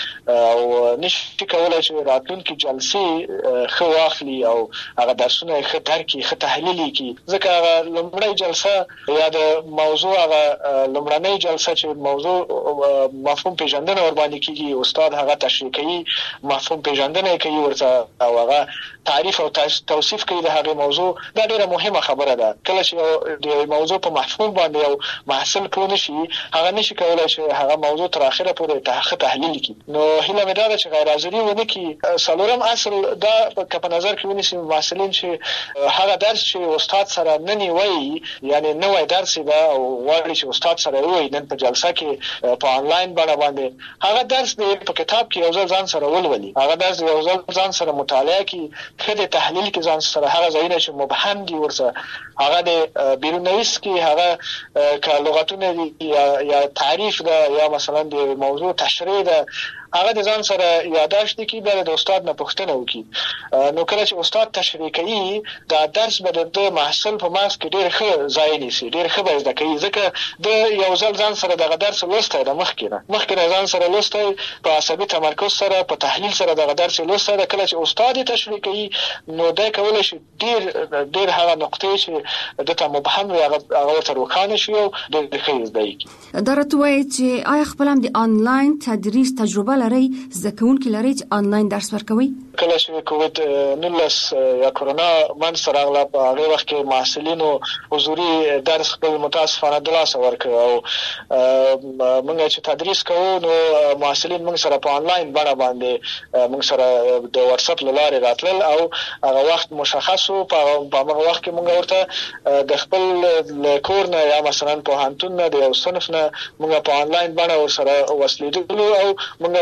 او نشي کولای چې راتلونکو جلسې ښه واخلي او هغه درسونه ښه درک کړي، ښه تحلیل کړي، ځکه هغه لومړی جلسه یا د موضوع هغه لومړنۍ جلسه چې موضوع مفهوم پیژندنه ور باندې کیږي، استاد هغه تشریح کوي، مفهوم پیژندنه کوي ورته او هغه تعریف او توصیف کوي د هغه موضوع. دا ډیره مهمه خبره ده. کله چې د موضوع په مفهوم باندې یو محصل پوه نشي، هغه نشي کولای چې هغه موضوع تر اخره پورې تحلیل کړي. نو هیله مې ده چې غیر حاضری ونه کی. څلورم اصل دا په نظر کې ونیسي محصلین چې هغه درس چې استاد سره نه نیوي، یعنی نوې درس دا او وایي چې استاد سره وایي نن په جلسه کې په آنلاین باندې هغه درس دې په کتاب کې یو ځل ځان سره ولولي، هغه درس یو ځل ځان سره مطالعه کړي، خدای تحلیل کې ځان سره هغه ځایونه چې مبهم دي ورسره هغه د بیرونویس کې هغه ک لغتونه یا یا تعریف دا یا مثلا د موضوع تشریح دا هغه د ځان سره یاداشت کی به د استاد نه پوښتنه وکړي. نو کله چې استاد تشریح کوي دا درس به د محصل په ماس کې ډېر ښه ځای نیسي، ډېر ښه به زده کوي، ځکه د یو ځل ځان سره دغه درس لوسته د مخکې نه مخکې نه ځان سره لوسته په عصبي تمرکز سره په تحلیل سره دغه درس لوسته ده. کله چې استاد تشریح کوي نو دا کولای شي ډېر ډېر هغه نقطې چې دته مبهم وي هغه هغه تر وکانه شي او د ښه زده کوي. درته وایي چې آیا خپل هم د آنلاین تدریس تجربه لري، زده کوونکي لري چې آنلاین درس ورکوي؟ کله چې کووډ نولس یا کرونا منځ راغله په هغه وخت کې محصلینو حضوري درس خپل متاسفانه د لاس ورکړ او موږ چې تدریس کوو نو محصلین موږ سره په آنلاین بڼه باندې موږ سره د واتساپ لارې راتلل او هغه وخت مشخص او په هغه وخت کې موږ ورته د خپل کور نه یا مثلا په هانتون نه د یو صنف نه موږ په آنلاین بڼه ور سره وسلیدلو او موږ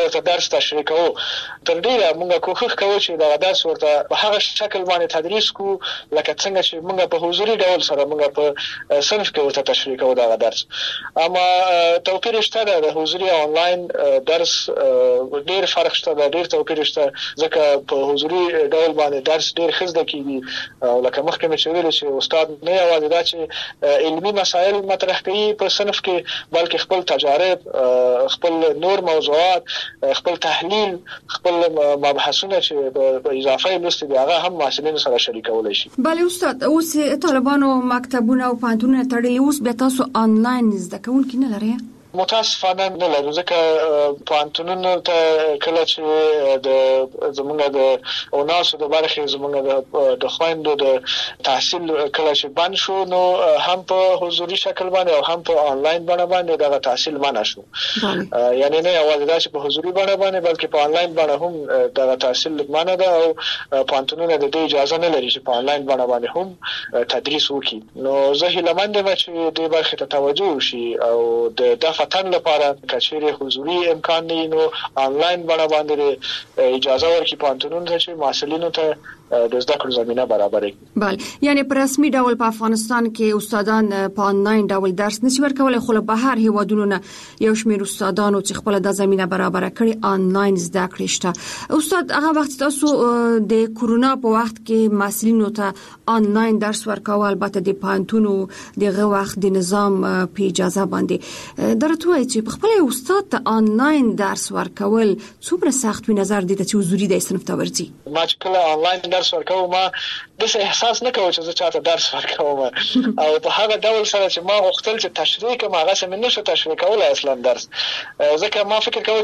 ورته درس تشریح کوو تر ډیره موږ کوښښ کوو چې دا درس ورته په هغه شکل باندې تدریس کو لکه څنګه چې موږ په حضوري ډول سره موږ په صنف کې ورته تشریح کوو دا درس. اما توپیر شته د حضوري او آنلاین درس ډیر فرق شته، ډیر توپیر شته، ځکه په حضوري ډول باندې درس ډیر خزده کیږي او لکه مخکې مې ویل چې استاد نه یوازې دا چې علمي مسایل مطرح کوي په صنف کې بلکې خپل تجارب، خپل نور موضوعات، خپل تحلیل، خپل مباحثونه چې په اضافه لوست دی هغه هم محصلینو سره شریکولای شي. بله استاد، اوس طالبانو مکتبونه او پوهنتونونه تړلي، اوس بیا تاسو آنلاین زده کوونکي نه لرئ؟ متاسفانه نه لرو، ځکه پوهنتونونو ته کله چې د زمونږ د اوناسو د برخې زمونږ د خويندو د تحصیل کله چې بند شو نو هم په حضوري شکل باندې او هم په آنلاین باندې باندې دا تحصیل منع شو. یعنی نه یوازې دا چې په حضوري باندې باندې بلکې په آنلاین باندې هم دا تحصیل منع ده او پوهنتونونه د دې اجازه نه لري چې په آنلاین باندې باندې هم تدریس وکړي. نو زه هیله مند یم چې دې برخې ته توجه وشي او د دفع تن لپاره کچېره حضوري امکان نه نو آنلاین باندې باندې اجازه ورکړي پوهنتونونو ته چې محصلینو ته د زده کړو زمينه برابرې. بله، یعنی په رسمي ډول په افغانستان کې استادان په آنلاین ډول درس نشي ورکولای، خو په هر هیوادونو نه یو شمېر استادانو چې خپل د زمينه برابر کړي آنلاین زده کړې شته. استاد، هغه وخت تاسو د کورونا په وخت کې محصلینو ته آنلاین درس ورکول، البته د پوهنتونو دغه وخت د نظام په اجازه باندې درته وایي چې په خپل استاد ته آنلاین درس ورکول څومره سخت وي نظر دې ته چې حضوري د صنف ته ورځي؟ ما چې کله آنلاین درس ورکوم ما د احساس نه کوم چې زه چاته درس ورکوم او په هغه ډول سره چې ما غوښتل چې تشریح کوم هغه سم نه شو تشریح کولای اصلا درس، ځکه ما فکر کوم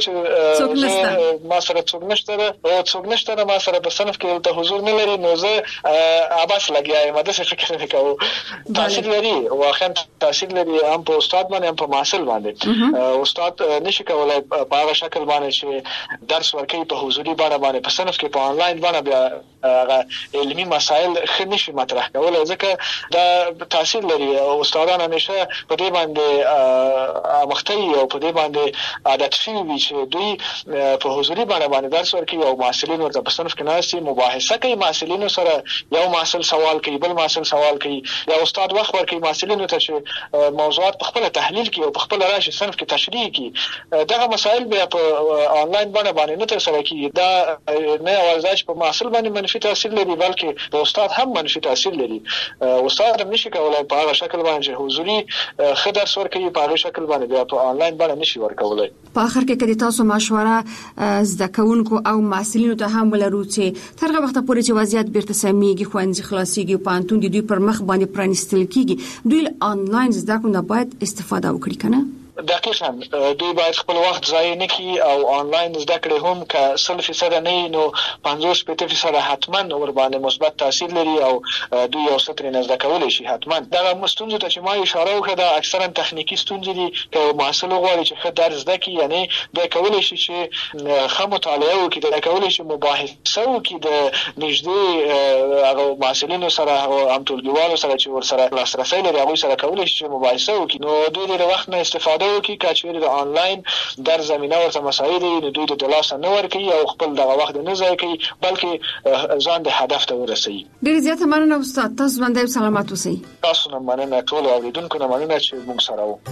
چې ما سره څوک نشته او څوک نشته ما سره په صنف کې ته حضور نه لري، نو زه اباس لګیایم ما د څه فکر نه کوم. تاثیر لري واخا تاثیر لري هم په استاد باندې هم په محصل باندې. استاد نشي کولای په هغه شکل باندې چې درس ورکوي په حضوري باندې باندې په صنف کې په آنلاین باندې بیا هغه علمي مسایل خنشي مطرح کولای، ځکه دا تاثیر لري او استادان همیشه په دې باندې مختي او په دې باندې عادت شوي چې دوی په حضوري باندې باندې درس ورکوي او محصلین ورته په صنف کې ناسي مباحثه کوي، محصلینو سره یو محصل سوال کوي بل محصل سوال کوي، یا استاد وخت ورکوي محصلینو ته چې موضوعات په خپل تحلیل کوي او په خپل راشي صنف کې تشریح کوي. دغه مسایل بیا په آنلاین باندې باندې نه تر سره کیږي. دا نه یوازې په محصل باندې منفي تاثیر لري بلکې په استاد هم منفي تاثیر لري. استاد هم نشي کولای په هغه شکل باندې حضوري خدای ورکوي په هغه شکل باندې بیا په آنلاین باندې نشي ورکولای. په اخر کې کله تاسو مشوره زده کوونکو او محصلینو ته هم ولرو چې تر هغه وخت پورې چې وضعیت بیرته سمېږي، ښوونځي خلاصيږي او پوهنتون د دوی پر مخ باندې پرانیستل کیږي، دوی آنلاین زده کړو نه باید استفاده وکړي کنه؟ دقیقاً دوی باید خپل وخت ضایع نه کړي او آنلاین زده کړې هم که سل فیصد نه نو پنځوس فیصد حتما ور باندې مثبت تاثیر لري او دوی یو څه ترې زده کولای شي حتما. دا مستونزه ته چې ما اشاره وکړه اکثرا تخنیکی ستونزې دي که محصل غواړي چې ښه درس زده کړي، یعنی دا کولای شي چې ښه مطالعه وکړي، دا کولای شي مباحثه وکړي د نږدې هغه محصلینو سره او هم ټولګیوالو سره چې ور سره لاسرسي لري هغه سره کولای شي مباحثه وکړي. نو دوی د وخت نه استفاده وکړي کچېره د آنلاین در زمينه ورته مسایل دي، دوی د دلاسه نه ورکي او خپل دغه وخت نه ځای کوي بلکې ځان د هدف ته ورسوي. ډیر زیات مننه استاد، تاسو باندې سلامات اوسئ. تاسو نه مننه ټول اوریدونکو نه مننه چې موږ سره وو.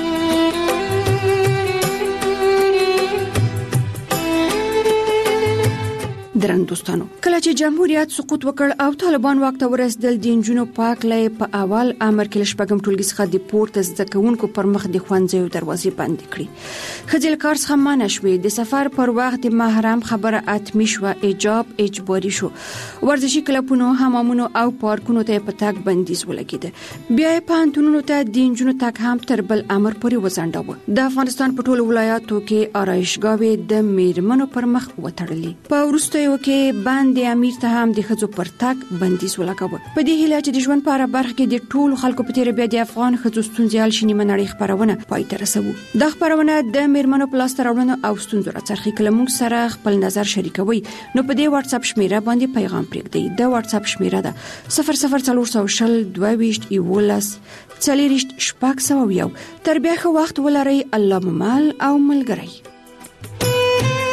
درن دوستانو، کله چې جمهوریت سقوط وکړ او طالبان واک ته ورسېدل، د انجونو پاک لې په اول امر کې لشپږم ټولګي څخه د پورته زده کوونکو پر مخ د ښوونځیو دروازې بند کړې. خځل کار څخه منع شوې، د سفر پر وخت د محرم خبره اتمی شو، ایجاب اجباري شو، ورزشي کلبونو، حمامونو او پارکونو ته په تګ بندیز ولګېد. بیا په پوهنتونونو ته د انجونو تګ هم تر بل امر پورې وځنډاوه. د افغانستان په ټولو ولایاتو کې آرایشګاوې د میرمنو پر مخ وتړلې. په وروستیو کې باندې امیر ته هم د خځو پر تګ بندیز ولګاوه. په دې هیله چې د ژوند په اړه برخه کې د ټولو خلکو په تیر بیا د افغان خځو ستونزې حل شي، نیمه نړۍ خبرونه پای ته رسوو. د خبرونه د میرمنو په لاس راوړنو او ستونزو راڅرخي کله موږ سره خپل نظر شریکوي، نو په دې واتس اپ شمیره باندې پیغام پرېږدئ. د واتس اپ شمیره ده صفر صفر څلور سوه شل دوه ویشت یولس څلېرویشت شپږ سوه یو. تر بیا ښه وخت ولرئ. الله مو مل او ملګری.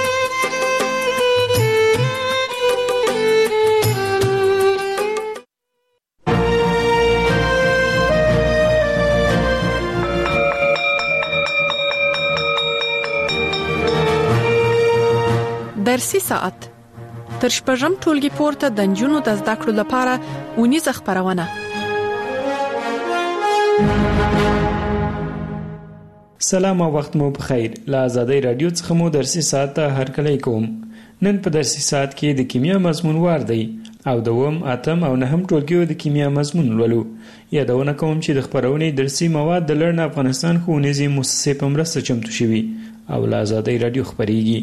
درسي ساعت تر شپږم ټولګي پورته د نجونو د زده کړو لپاره ونیزه خبرونه. سلام او وخت مو بخیر. له آزادۍ رادیو څخه مو درسي ساعت ته هرکلی کوم. نن په درسي ساعت کې د کیمیا مضمون وار دی او دوم اتم او نهم ټولګیو د کیمیا مضمون ولولو. یادونه کوم چې د خبرونې درسي مواد د لړن افغانستان ښوونیزې مؤسسې په مرسته چمتو شوي او له آزادۍ رادیو خبرېږي.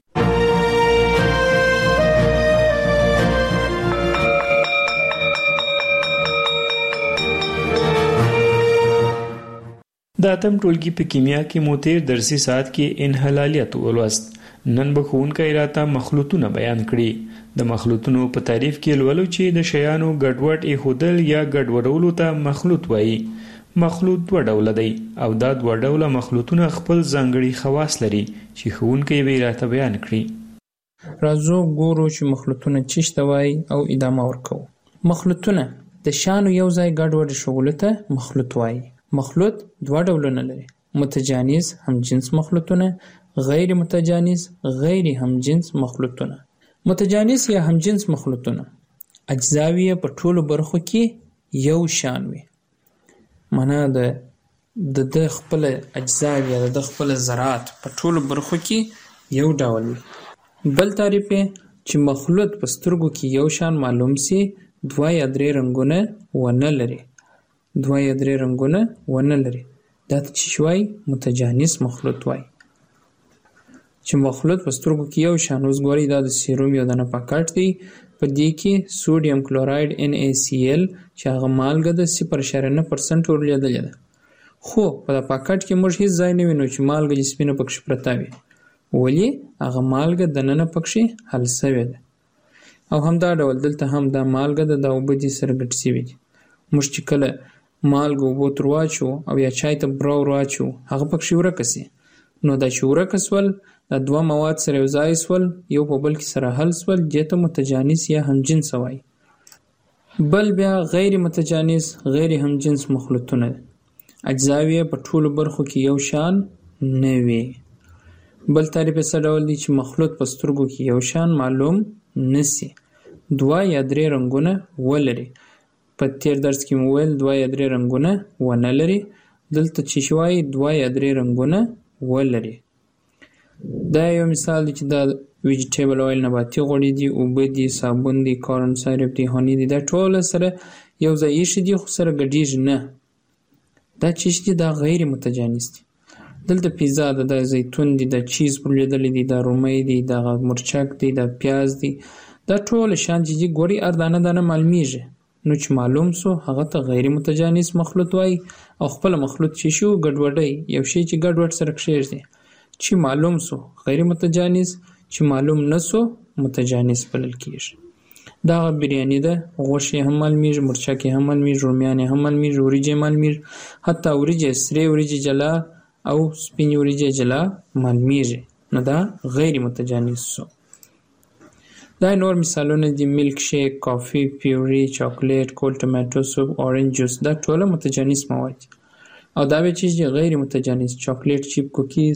د اتم ټولګي په کیمیا کې مو تیر درسي ساعت کې انحلالیت ولوست. نن به ښوونکی راته مخلوطونه بیان کړي. د مخلوطونو په تعریف کې لولو چې د شیانو ګډوډ ایښودل یا ګډوډولو ته مخلوط وایي. مخلوط دوه ډوله دی او دا دوه ډوله مخلوطونه خپل ځانګړي خواص لري چې ښوونکی به راته بیان کړي. راځو ګورو چې مخلوطونه څه ته وایي او ادامه ورکوو. مخلوطونه د شیانو یو ځای ګډوډ ایښودلو ته مخلوط وایي. مخلوط دوه ډولونه لري: متجانس همجنس مخلوطونه، غیر متجانس غیر همجنس مخلوطونه. متجانس یا همجنس مخلوطونه اجزاوی په ټولو برخو کې یو شان وي. معنا د د خپل اجزاوی یا د خپل ذرات په ټولو برخو کې یو ډول وي. بل تعریف چې مخلوط په سترګو کې یو شان معلوم سي دوه یا درې رنگونه ونه لري. دوه یا درې رنگونه ونه لري. دا چې شوي متجانس مخلوط وای. چې مخلوط په سترګو کې یو شان اوس ګوري دا د سیروم یو دانه پاکټ دی. په دې کې سوډیم کلوراید ان ای سی ال چې هغه مالګه د صفر اعشاریه نه پرسنټ ورلیدلې ده. خو په دا پاکټ کې موږ هیڅ ځای نه وینو چې مالګه جسمینه پکې پرته وي. ولی هغه مالګه دننه پکې حل شوې ده. او هم دا ډول دلته هم دا مالګه د اوبو دي سره ګډ شوې دي. موږ چې کله مالګه اوبو تر واچو او یا چای ته براور واچو هغه پکې ورکه سي. نو دا چې ورکه سول دا دوه مواد سره یو ځای سول یو په بل کې سره حل سول دې ته متجانس یا همجنس وایي. بل بیا غیر متجانس غیر همجنس مخلوطونه اجزاوی په ټولو برخو کې یو شان نه وي. بل تعریف یې څه ډول دی چې مخلوط په سترګو کې یو شان معلوم نسی. دوه یا درې رنگونه ولري. په تیر درس کې مو ویل دوه یا درې رنگونه ونه لري. دلته چې شوي دوه یا درې رنگونه ولري. دا یو مثال دی چې دا ویجیټیبل اویل نباتي غوړي دي، اوبه دي، صابون دي، کارن سایرپ دي، هانی دي. دا ټول سره یو ځای ایښي دي خو سره ګډیږي نه. دا چې دي دا غیر متجانس دي. دلته پیزا ده، دا زیتون دي، دا چیز پرلیدلې دي، دا رومي دي، دا مرچک دي، دا پیاز دي. دا ټول شان چې ګوري اردانه دانه معلومیږي. نو چې معلوم سو هغه ته غیر متجانس مخلوط وای. او خپل مخلوط چې شو ګډوډي یو شی چې ګډوډ سره کښېږي چې معلوم سو غیر متجانس، چې معلوم نسو متجانس بلل کیږي. دا بریانی ده، غوښه هم معلومیږي، مرچک هم معلومیږي، رومیان هم معلومیږي، وریجې معلومیږي، حتی وریجې سرې وریجې جلا او سپینې وریجې جلا معلومیږي. نو دا غیر متجانس سو. دا نور مثالونه دي: ملک شیک، کافی، پیوري، چاکلیټ، کول ټماټو سوپ، اورنج جوس. دا ټول متجانس مواد. او دا به چې غیر متجانس چاکلیټ چیپ کوکیز،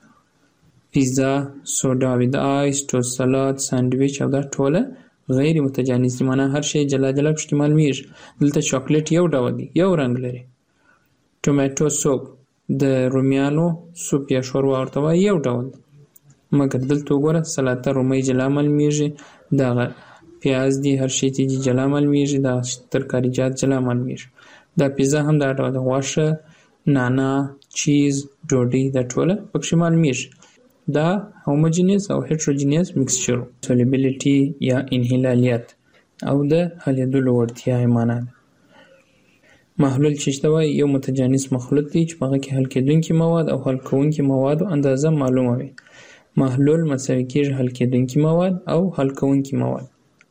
پیزا، سوډا وید آیس، ټوست سلاد، ساندویچ. او دا ټول غیر متجانس دي. معنا هر شی جلا جلا پکې معلومیږي. دلته چاکلیټ یو ډول دی، یو رنگ لري. ټماټو سوپ د رومیانو سوپ یا شوروا ورته وایي، یو ډول دی. مګر دلته وګوره سلاته رومي جلا معلومیږي، دا پیاز دي، هر شی چې جلا معلومیږي، دا ترکاریجات جلا معلومیږي. دا پیزا هم دا ډول غوښه، نانا، چیز، ډوډۍ دا ټول پکې معلومیږي. دا هوموجینس او هټروجینس مکسچر. سولوبیلیټي یا انحلالیت او د حلیدلو وړتیا یې معنا ده. محلول چې ته وایي یو متجانس مخلوط دی چې هغه کې حل کېدونکي مواد او حل کوونکي موادو اندازه معلومه وي. محلول مساوي کېږي حل کېدونکي مواد او حل کوونکي مواد.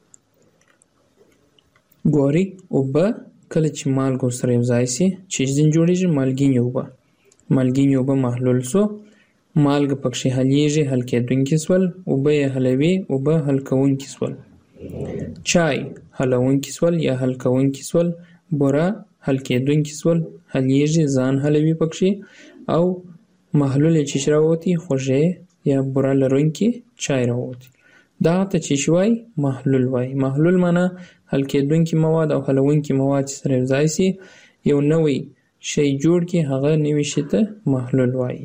ګوري اوبه کله چې مالګه سره یو ځای سي چې ځین جوړیږي مالګینې اوبه. مالګینې اوبه محلول سو، مالګه پکې حلیږي، حل کېدونکي سول، اوبه یې حلوي، اوبه حل کوونکي سول. چای حلونکي سول یا حل کوونکي سول، بوره حل کېدونکي سول، حلیږي، ځان حلوي پکې. او محلول چې راوتی خوږې یا بوره لرونکي چای راوتی. دا ته چې شوي محلول وای. محلول معنی حل کېدونکي مواد او حلونکي مواد چې سره یوځای شي یو نوی شی جوړ کړي، هغه نوی شی ته محلول وای.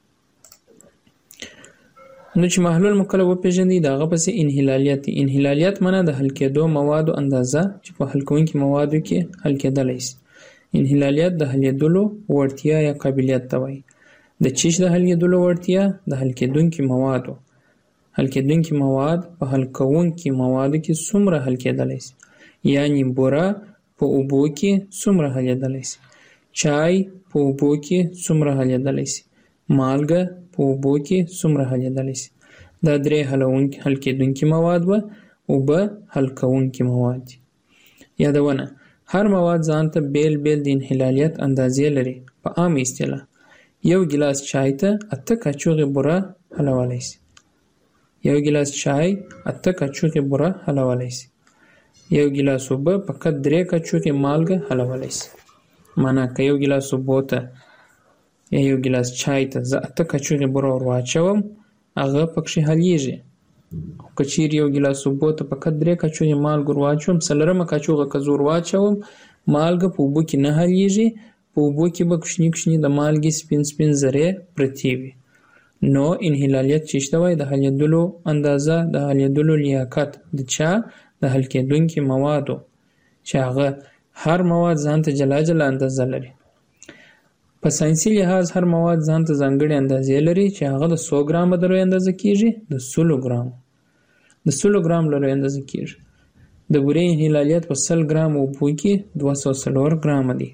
نو چې محلول مو کله وپېژنئ د هغه پسې انحلالیت دي. انحلالیت معنی د حل کېدو موادو اندازه چې په حل کوونکي موادو کې حل کېدلی شي. انحلالیت د حلیدلو وړتیا یا قابلیت ته وایي. د چیش د حلیدلو وړتیا د حل کېدونکي موادو حل کېدونکي مواد په حل کوونکي موادو کې څومره حل کېدلی شي، یعنی بوره په اوبو کې څومره حلیدلی شي، چای په اوبو کې څومره حلیدلی شي، مالګه په اوبو کې څومره حلیدلی شي. دا درې حلونکي حل کېدونکي مواد و، اوبه حل کوونکي مواد دي. یادونه: هر مواد ځان ته بیل بیل د انحلالیت اندازې لري. په عام اصطلاح یو ګیلاس چای ته اته کاچوغې بوره حلولی شي. یو ګیلاس چای اته کاچوغې بوره حلولی شي. یو ګیلاس اوبه فقط درې کاچوغې مالګه حلولی شي. معنا که یو ګیلاس اوبو ته یا یو ګیلاس چای ته زه اته کاچوغې بوره ور واچوم، هغه پکښې حلیږي. خو که چیرې یو ګیلاس اوبو ته فقط درې کاچوغې مالګه ور واچوم، څلورمه کاچوغه که زه ور واچوم، مالګه په اوبو کې نه حلیږي. په اوبو کې به کوچني کوچني د مالګې سپین سپین ذرې پرتې وي. نو انحلالیت چې شته وای د حلیدلو اندازه، د حلیدلو لیاقت د چا د حل کېدونکي موادو چې هغه هر مواد ځان ته جلا جلا اندازه لري. په ساینسي لحاظ هر مواد ځان ته ځانګړې اندازې لري چې هغه د څو ګرامه د روی اندازه کېږي، د سلو ګرام د سلو ګرام له روی اندازه کېږي. د بورې انحلالیت په سل ګرام اوبو کې دوه سوه څلور ګرامه دی.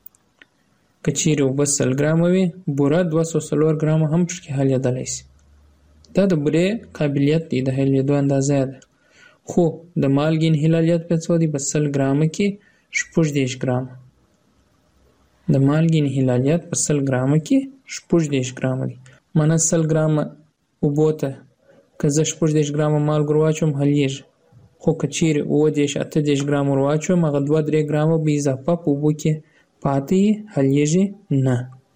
که چیرې اوبه سل ګرامه وي، بوره دوه سوه څلور ګرامه هم پکې حلیدلی شي. دا د بورې قابلیت دی، د حلیدو اندازه ده. خو د مالګې انحلالیت په څو دی؟ په سل ګرامه کې شپږ دېرش ګرامه. د مالګې انحلالیت په سل ګرامه کې شپږ دېرش ګرامه دی. معنا سل ګرامه اوبو ته که زه شپږ دېرش ګرامه مالګه ور واچوم حلیږي. خو که چیرې اووه دېرش اته دېرش ګرامه ور واچوم، هغه دوه درې ګرامه به اضافه په اوبو کې پاتې حلیږي نه.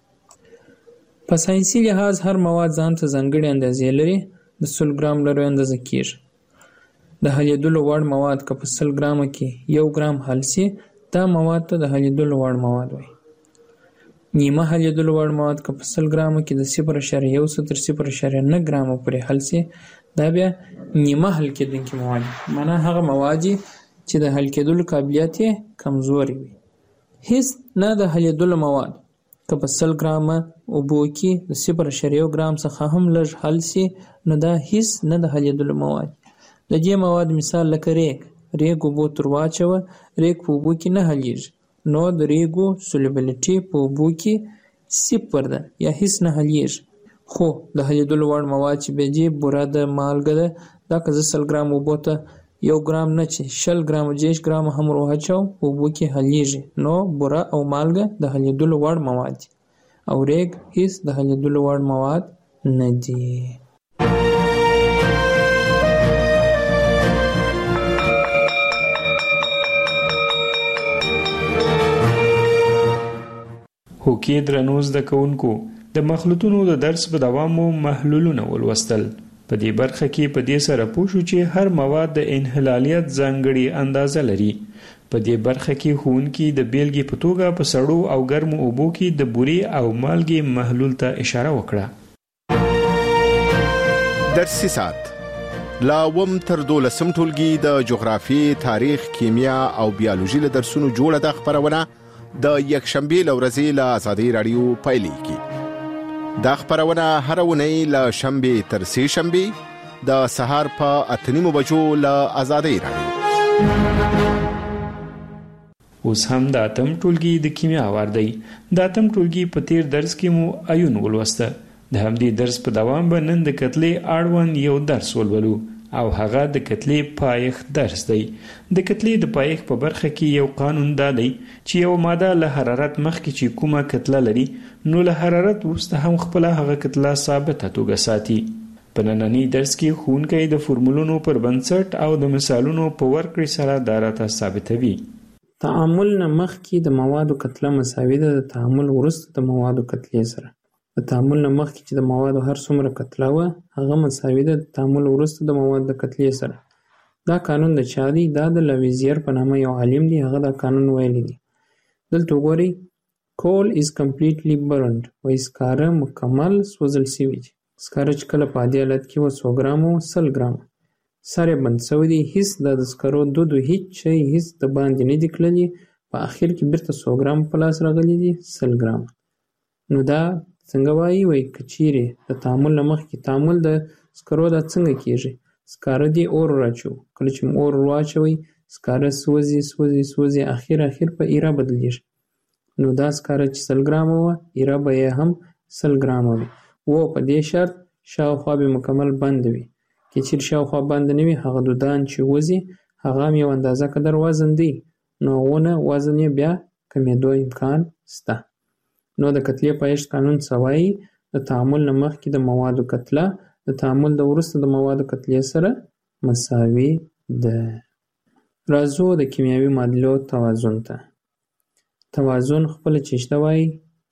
په ساینسي لحاظ هر مواد ځان ته ځانګړې اندازې لري. د سل ګرام له روی اندازه کېږي. د حلیدلو وړ مواد که په سل ګرامه کې یو ګرام حل شي، دا مواد ته د حلیدلو وړ مواد وایي. نیمه حلیدلو وړ مواد که په سل ګرامه کې د صفر اعشاریه یو څخه تر صفر اعشاریه نه ګرامه پورې حل شي، دا بیا نیمه حل کېدونکي مواد دي. معنا هغه مواد چې د حل کېدلو قابلیت یې کمزوري وي. هیڅ نه د حلیدلو مواد که په سل ګرامه اوبو کې د صفر اعشاریه یو ګرام څخه هم لږ حل شي، نو دا هیڅ نه د حلیدلو مواد. د دې مواد مثال لکه ریګ. ریګ اوبو تر واچوه، ریګ په اوبو کې نه حلیږي. نو د ریګو سولوبیلیټي په اوبو کې صفر ده یا هیڅ نه حلیږي. خو د حلیدلو وړ مواد چې به دي، بوره ده، مالګه ده، دا که زه سل ګرام اوبو ته یو ګرام نه چې شل ګرامه دېرش ګرامه هم ور واچوم، په اوبو کې حلیږي. نو بوره او مالګه د حلیدلو وړ مواد دي او ریګ هیڅ د حلیدلو وړ مواد نه دي. هوکې درنو زده کوونکو، د مخلوطونو د درس په دوام مو محلولونه ولوستل. په دې برخه کې په دې سره پوه شو چې هر مواد د انحلالیت ځانګړې اندازه لري. په دې برخه کې ښوونکي د بیلګې په توګه په سړو او ګرمو اوبو کې د بورې او مالګې محلول ته اشاره وکړه. درسي ساعت لا وم تر دولسم ټولګي د جغرافي، تاریخ، کیمیا او بیولوژي له درسونو جوړه د خبرونه د یکشنبه لورځي له آزادۍ رادیو پایلیږي. دا خبرونه هر ونی له شنبه تر سه شنبه د سهار په اتنیمو بجو له آزادۍ رادیو. اوس هم د اتم ټولګي د کیمیا وار دی. د اتم ټولګي په تیر درس کې مو ایون ولوسته. د همدې درس په دوام به نن د کتلې اړوند یو درس ولولو او هغه د کتلې پایښت درس دی. د کتلې د پایښت په برخه کې یو قانون دا دی چې یو ماده له حرارت مخکې چې کومه کتله لري، نو له حرارت وروسته هم خپل هغه کتله ثابته توګه ساتي. په نننی درس کې ښوونکی د فورمولونو پر بنسټ او د مثالونو په ورکړې سره دا راته ثابتوي. تعامل نه مخکې د موادو کتله مساوي ده د تعامل وروسته د موادو کتلې سره. د تعامل نه مخکې چې د موادو هر څومره کتله وه هغه مساوي ده د تعامل وروسته د موادو د کتلې سره. دا قانون د چا دی؟ دا د لویزیر په نامه یو عالم دی، هغه دا قانون ویلی دی. دلته وګورئ coal is completely burned وایي سکاره مکمل سوځل سوي دي. سکاره چې کله په عادي حالت کې وه څو ګرامه وه؟ سل ګرامه. سر یې بند سوی دی، هیڅ دا د سکرو دود و هیڅ شی هیڅ د باندې نه دي کړلي، په اخر کې بیرته څو ګرامه په لاس راغلي دي؟ سل ګرامه. نو دا څنګه وایي؟ وایي که چیرې د تعامل نه مخکې تعامل د سکرو دا څنګه کېږي؟ سکاره دې اور راچو، کله چې اور واچوئ سکاره سوځي سوځي سوځي اخر اخر په ایره بدلیږي. نو دا سکاره چې سل ګرامه وه ایره به یې هم سل ګرامه وي. و په دې شرط شاوخوا به مکمل بند وي. که چیرې شاوخوا بند نه وي هغه دودان چې وځي هغه هم یو اندازه قدر وزن دی، نو هغونه وزن یې بیا کمېدو امکان شته. نو د کتلې پایښت قانون څه وایي؟ د تعامل نه مخکې د موادو کتله د تعامل د وروسته د موادو کتلې سره مساوي ده. راځو د کیمیاوي معادلو توازن ته. توازن خپله چې شته وایي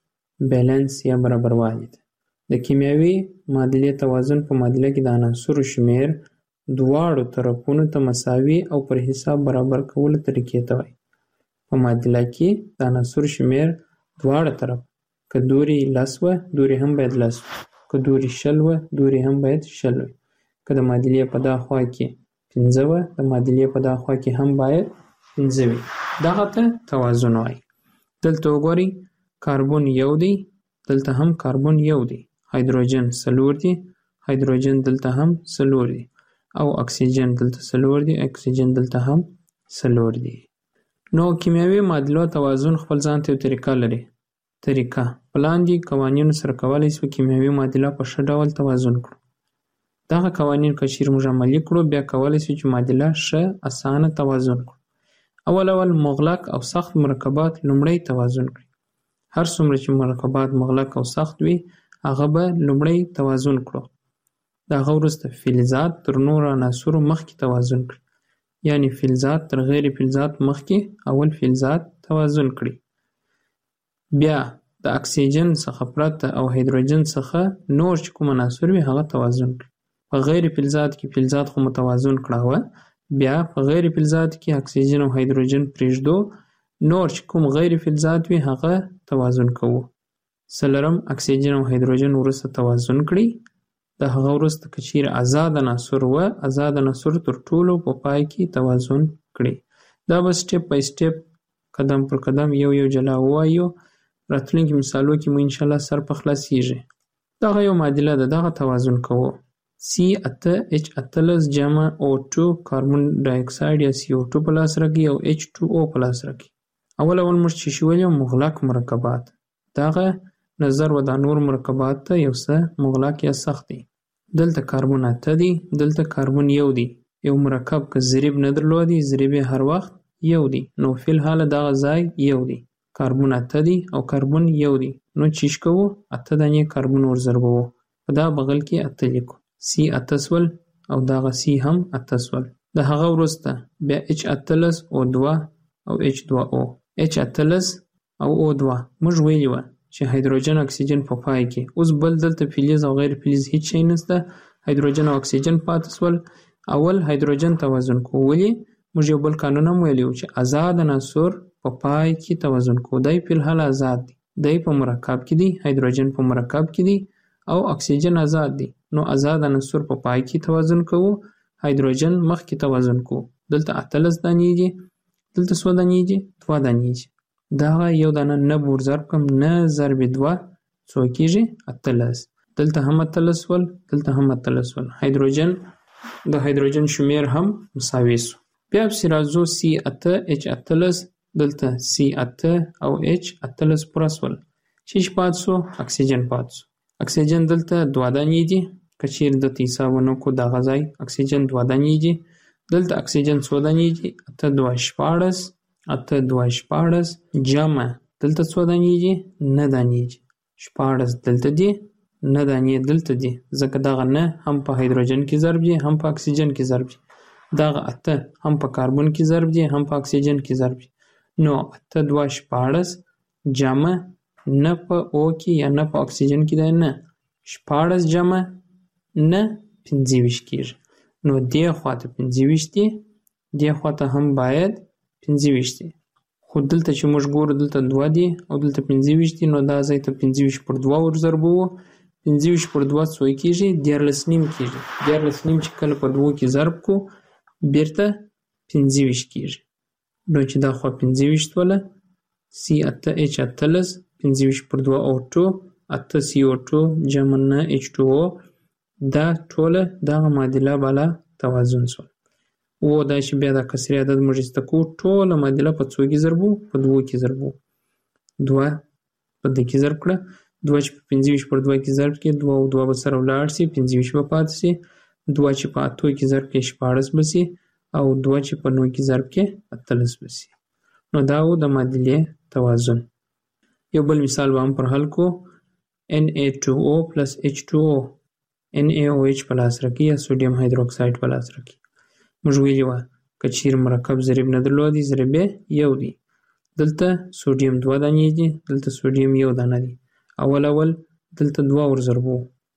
بیلنس یا برابروالی ده. د کیمیاوي معادلې توازن په معادله کې د عناصرو شمیر دواړو طرفونو ته مساوي او پر حساب برابر کولو طریقې ته وایي. په معادله کې د عناصرو شمیر دواړه طرف که دوری لس وه دوری هم باید لس وه، که دوری شل وه دوری هم باید شل وه، که د معادلې په دا خوا کې پنځه وه د معادلې په دا خوا کې هم باید پنځه وي. دغه ته توازن وایي. دلته وګورئ کاربن یو دی، دلته هم کاربن یو دی. هایدروجن څلور دی، هایدروجن دلته هم څلور دی، او اکسیجن دلته څلور دی، اکسیجن دلته هم څلور دی. نو کیمیاوي معادلو توازن خپل ځان ته یو طریقه لري. طریقه په لاندې قوانینو سره کولی شو کیمیاوي معادله په ښه ډول توازن کړو. دغه قوانین که چیرې موږ عملي کړو بیا کولی شو چې معادله ښه اسانه توازن کړو. اول اول مغلق او سخت مرکبات لومړی توازن کړي. هر څومره چې مرکبات مغلق او سخت وي هغه به لومړی توازن کړو. د هغه وروسته فلزات تر نورو عناصرو مخکې توازن کړي. یعنی فلزات تر غیر فلزات مخکې اول فلزات توازن کړي. بیا د اکسیجن څخه پرته او هایدروجن څخه نور چې کوم عناصر وي هغه توازن کړي. په غیر فلزات کې فلزات خو متوازن کړه، بیا په غیر فلزات کې اکسیجن او هایدروجن پرېږدو، نور چې کوم غیر فلزات وي هغه توازن کوو. څلورم اکسیجن او هایدروجن وروسته توازن کړي. د هغه وروسته که چیرې آزاد عناصر وه آزاد عناصر تر ټولو په پای کې توازن کړي. دا به سټپ بای سټپ قدم پر قدم یو یو جلا ووایو. راتلونکي مثالو کې مو انشاءالله سر په خلاصیږي. دغه یو معادله ده، دغه توازن کوو. سی اته اچ اتلس جمع او ټو کاربن ډای اکساید یا سی او ټو په لاس راکړي او اچ ټو او په لاس راکړي. اول اول موږ چې شویل مغلق مرکبات، دغه نظر و دا نور مرکبات ته یو څه مغلق یا سخت دي. دلته کاربن اته دی، دلته کاربن یو دی. یو مرکب که ضریب نه درلودي ضریب هر وخت یو دی، نو فی الحال دغه ځای یو دی. کاربن اته دی او کاربن یو دی، نو چیش کوو اته دانې کاربن ور ضربوو، په دا بغل کې اته لیکو. سی اته سول او دغه سی هم اته سول. د هغه وروسته بیا اچ اتلس او دوه او اچ دوه او اچ اتلس او او دوه موږ ویلي وه چې هایدروجن اکسیجن په پای کې. اوس بل دلته فلز او غیر فلز هیڅ شی نشته، هایدروجن او اکسیجن پاتې سول. اول هایدروجن توازن کوو. ولې؟ موږ یو بل قانون هم ویلی و چې آزاد عناصر په پای کې توازن کوو. دی فی الحال آزاد دی، دی په مرکب کې دی، هایدروجن په مرکب کې دی او اکسیجن آزاد دی. نو آزاد عناصر په پای کې توازن کوو، هایدروجن مخکې توازن کوو. دلته اتلس دانې دي، دلته څو دانې دي؟ دوه دانې دي. دغه یو دانه نه ور ضرب کړم، نه ضرب دوه څو کېږي؟ اتلس. دلته هم اتلس ول، دلته هم اتلس ول. هایدروجن د هایدروجن شمیر هم مساوي سو. بیا پسې راځو سی اته اچ اتلس، دلته سی اته او اچ اتلس پوره سول. چې پاتې سو؟ اکسیجن پاتې سو. اکسیجن دلته دوه دانې دي، که چیرې دلته حساب ونه کړو دغه ځای اکسیجن دوه دانې دي. دلته اکسیجن څو دانې دي؟ اته دوه شپاړس، اته دوه شپاړس جمع دلته څو دانې دي؟ نه دانې دي. شپاړس دلته دي، نه دانې دلته دي، ځکه دغه نه هم په هایدروجن کې ضرب دي هم په اکسیجن کې ضرب دي. دغه اته هم په کاربن کې ضرب دي هم په اکسیجن کې ضرب دي. نو اته دوه شپاړس جمع نه په او کې یا نه په اکسیجن کې دی، نه شپاړس جمع نه پنځه ویشت کېږي. نو دې خواته پنځه ویشت دی، دې خواته هم باید پنځه ویشت دی. خو دلته چې موږ ګورو دلته دوه دی او دلته پنځه ویشت دی، نو دا ځای ته پنځه ویشت پر دوه ورضربوو. پنځه ویشت پر دوه څو کېږي؟ دیارلس نیم کېږي. دیارلس نیم چې کله په دوو کې ضرب کو بیرته پنځه ویشت کېږي. نو چې دا خوا پنځه ویشت وله سی اته اچ اتلس، پنځه ویشت پر دوه اوټو، اته سی اوټو جمع نه اچ ټو او، دا ټوله دغه معادله بالا توازن شول. او دا چې بیا دا کسري عدد موږ ایسته کوو، ټوله معادله په څو کې ضربو؟ په دوو کې ضربو. دوه په دې کې ضرب کړه، دوه چې په پنځه ویشت پر دوه کې ضرب کړي، دوه او دوه به سره ولاړ شي، پنځه ویشت به پاتې شي. دوه چې په اتو کې ضرب کړي شپاړس به شي، او دوه چې په نو کې ضرب کړي اتلس به شي. نو دا و د معادلې توازن. یو بل مثال به هم پر حل کو. ان اے ټو او پلس اچ ټو او، ان اے او اچ په لاس راکړي یا سوډیم هایدروکساید په لاس راکړي. موږ ویلي وه که چیرې مرکب ضریب نه درلودي، ضریب یې یو دی. دلته سوډیم دوه دانې دي، دلته سوډیم یو دانه دی. اول اول دلته دوه ورضربو،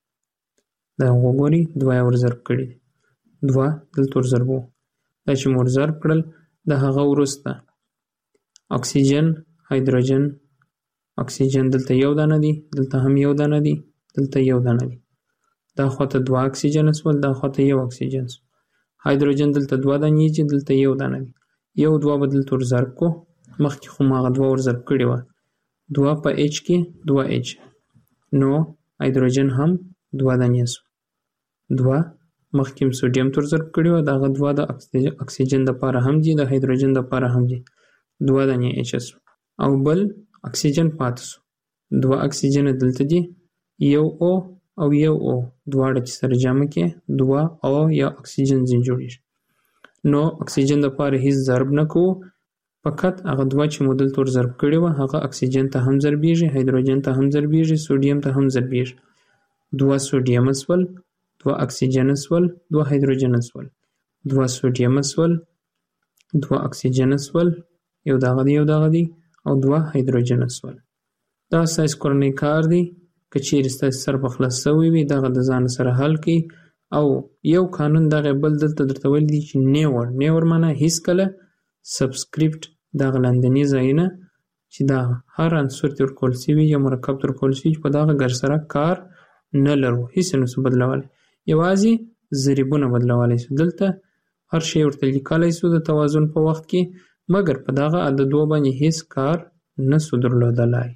دا وګورئ دوه یې ورضرب کړي دي، دوه دلته ورضربو. دا چې مو ورضرب کړل د هغه وروسته اکسیجن، هایدروجن، اکسیجن دلته یو دانه دی، دلته هم یو دانه دی، دلته یو دانه دی. دا خواته دوه اکسیجن سول، دا خواته یو اکسیجن سول. هایدروجن دلته دوه دانې دي، دلته یو دانه دی. یو دوه به دلته ورضرب کو، مخکې خو ما هغه دوه ورضرب کړي وه، دوه په اچ کې دوه اچ، نو هایدروجن هم دوه دانې سو. دوه مخکې هم سوډیم ته ورضرب کړي وه، د هغه دوه د اکسیجن دپاره هم دي، د هایدروجن دپاره هم دي، دوه دانې اچ سو. او بل اکسیجن پاتې سو، دوه اکسیجن دلته دي، یو او او یو او دواړه چې سره جمع کې دوه او یا اکسیجن ځین جوړیږي. نو اکسیجن دپاره هیڅ ضرب نه کوو، فقط هغه دوه چې مو دلته ورضرب کړي وه هغه اکسیجن ته هم ضربیږي، هایدروجن ته هم ضربیږي، سوډیم ته هم ضربیږي. دوه سوډیم سول، دوه اکسیجن سول، دوه هایدروجن سول، دوه سوډیم سول، دوه اکسیجن سول، یو دغه دی یو دغه دی، او دوه هایدروجن سول. دا ستاسې کورنی کار دی. که چیرې ستاسې سر په خلاص شوی وي دغه د ځان سره حل کړئ. او یو قانون دغه بل دلته درته ویل دي چې نیور، نیور معنا هیڅکله سبسکریپټ دغه لاندني ځایونه چې دا هر عنصر ته ورکول شوي یا مرکب ته ورکول شوي په دغه ګر سره کار نه لرو، هیڅ یې نسو بدلولی، یوازې ضریبونه بدلولی شو. دلته هر شی ورته لیکلی شو د توازن په وخت کې، مګر په دغه عددو باندې هیڅ کار نسو درلودلی.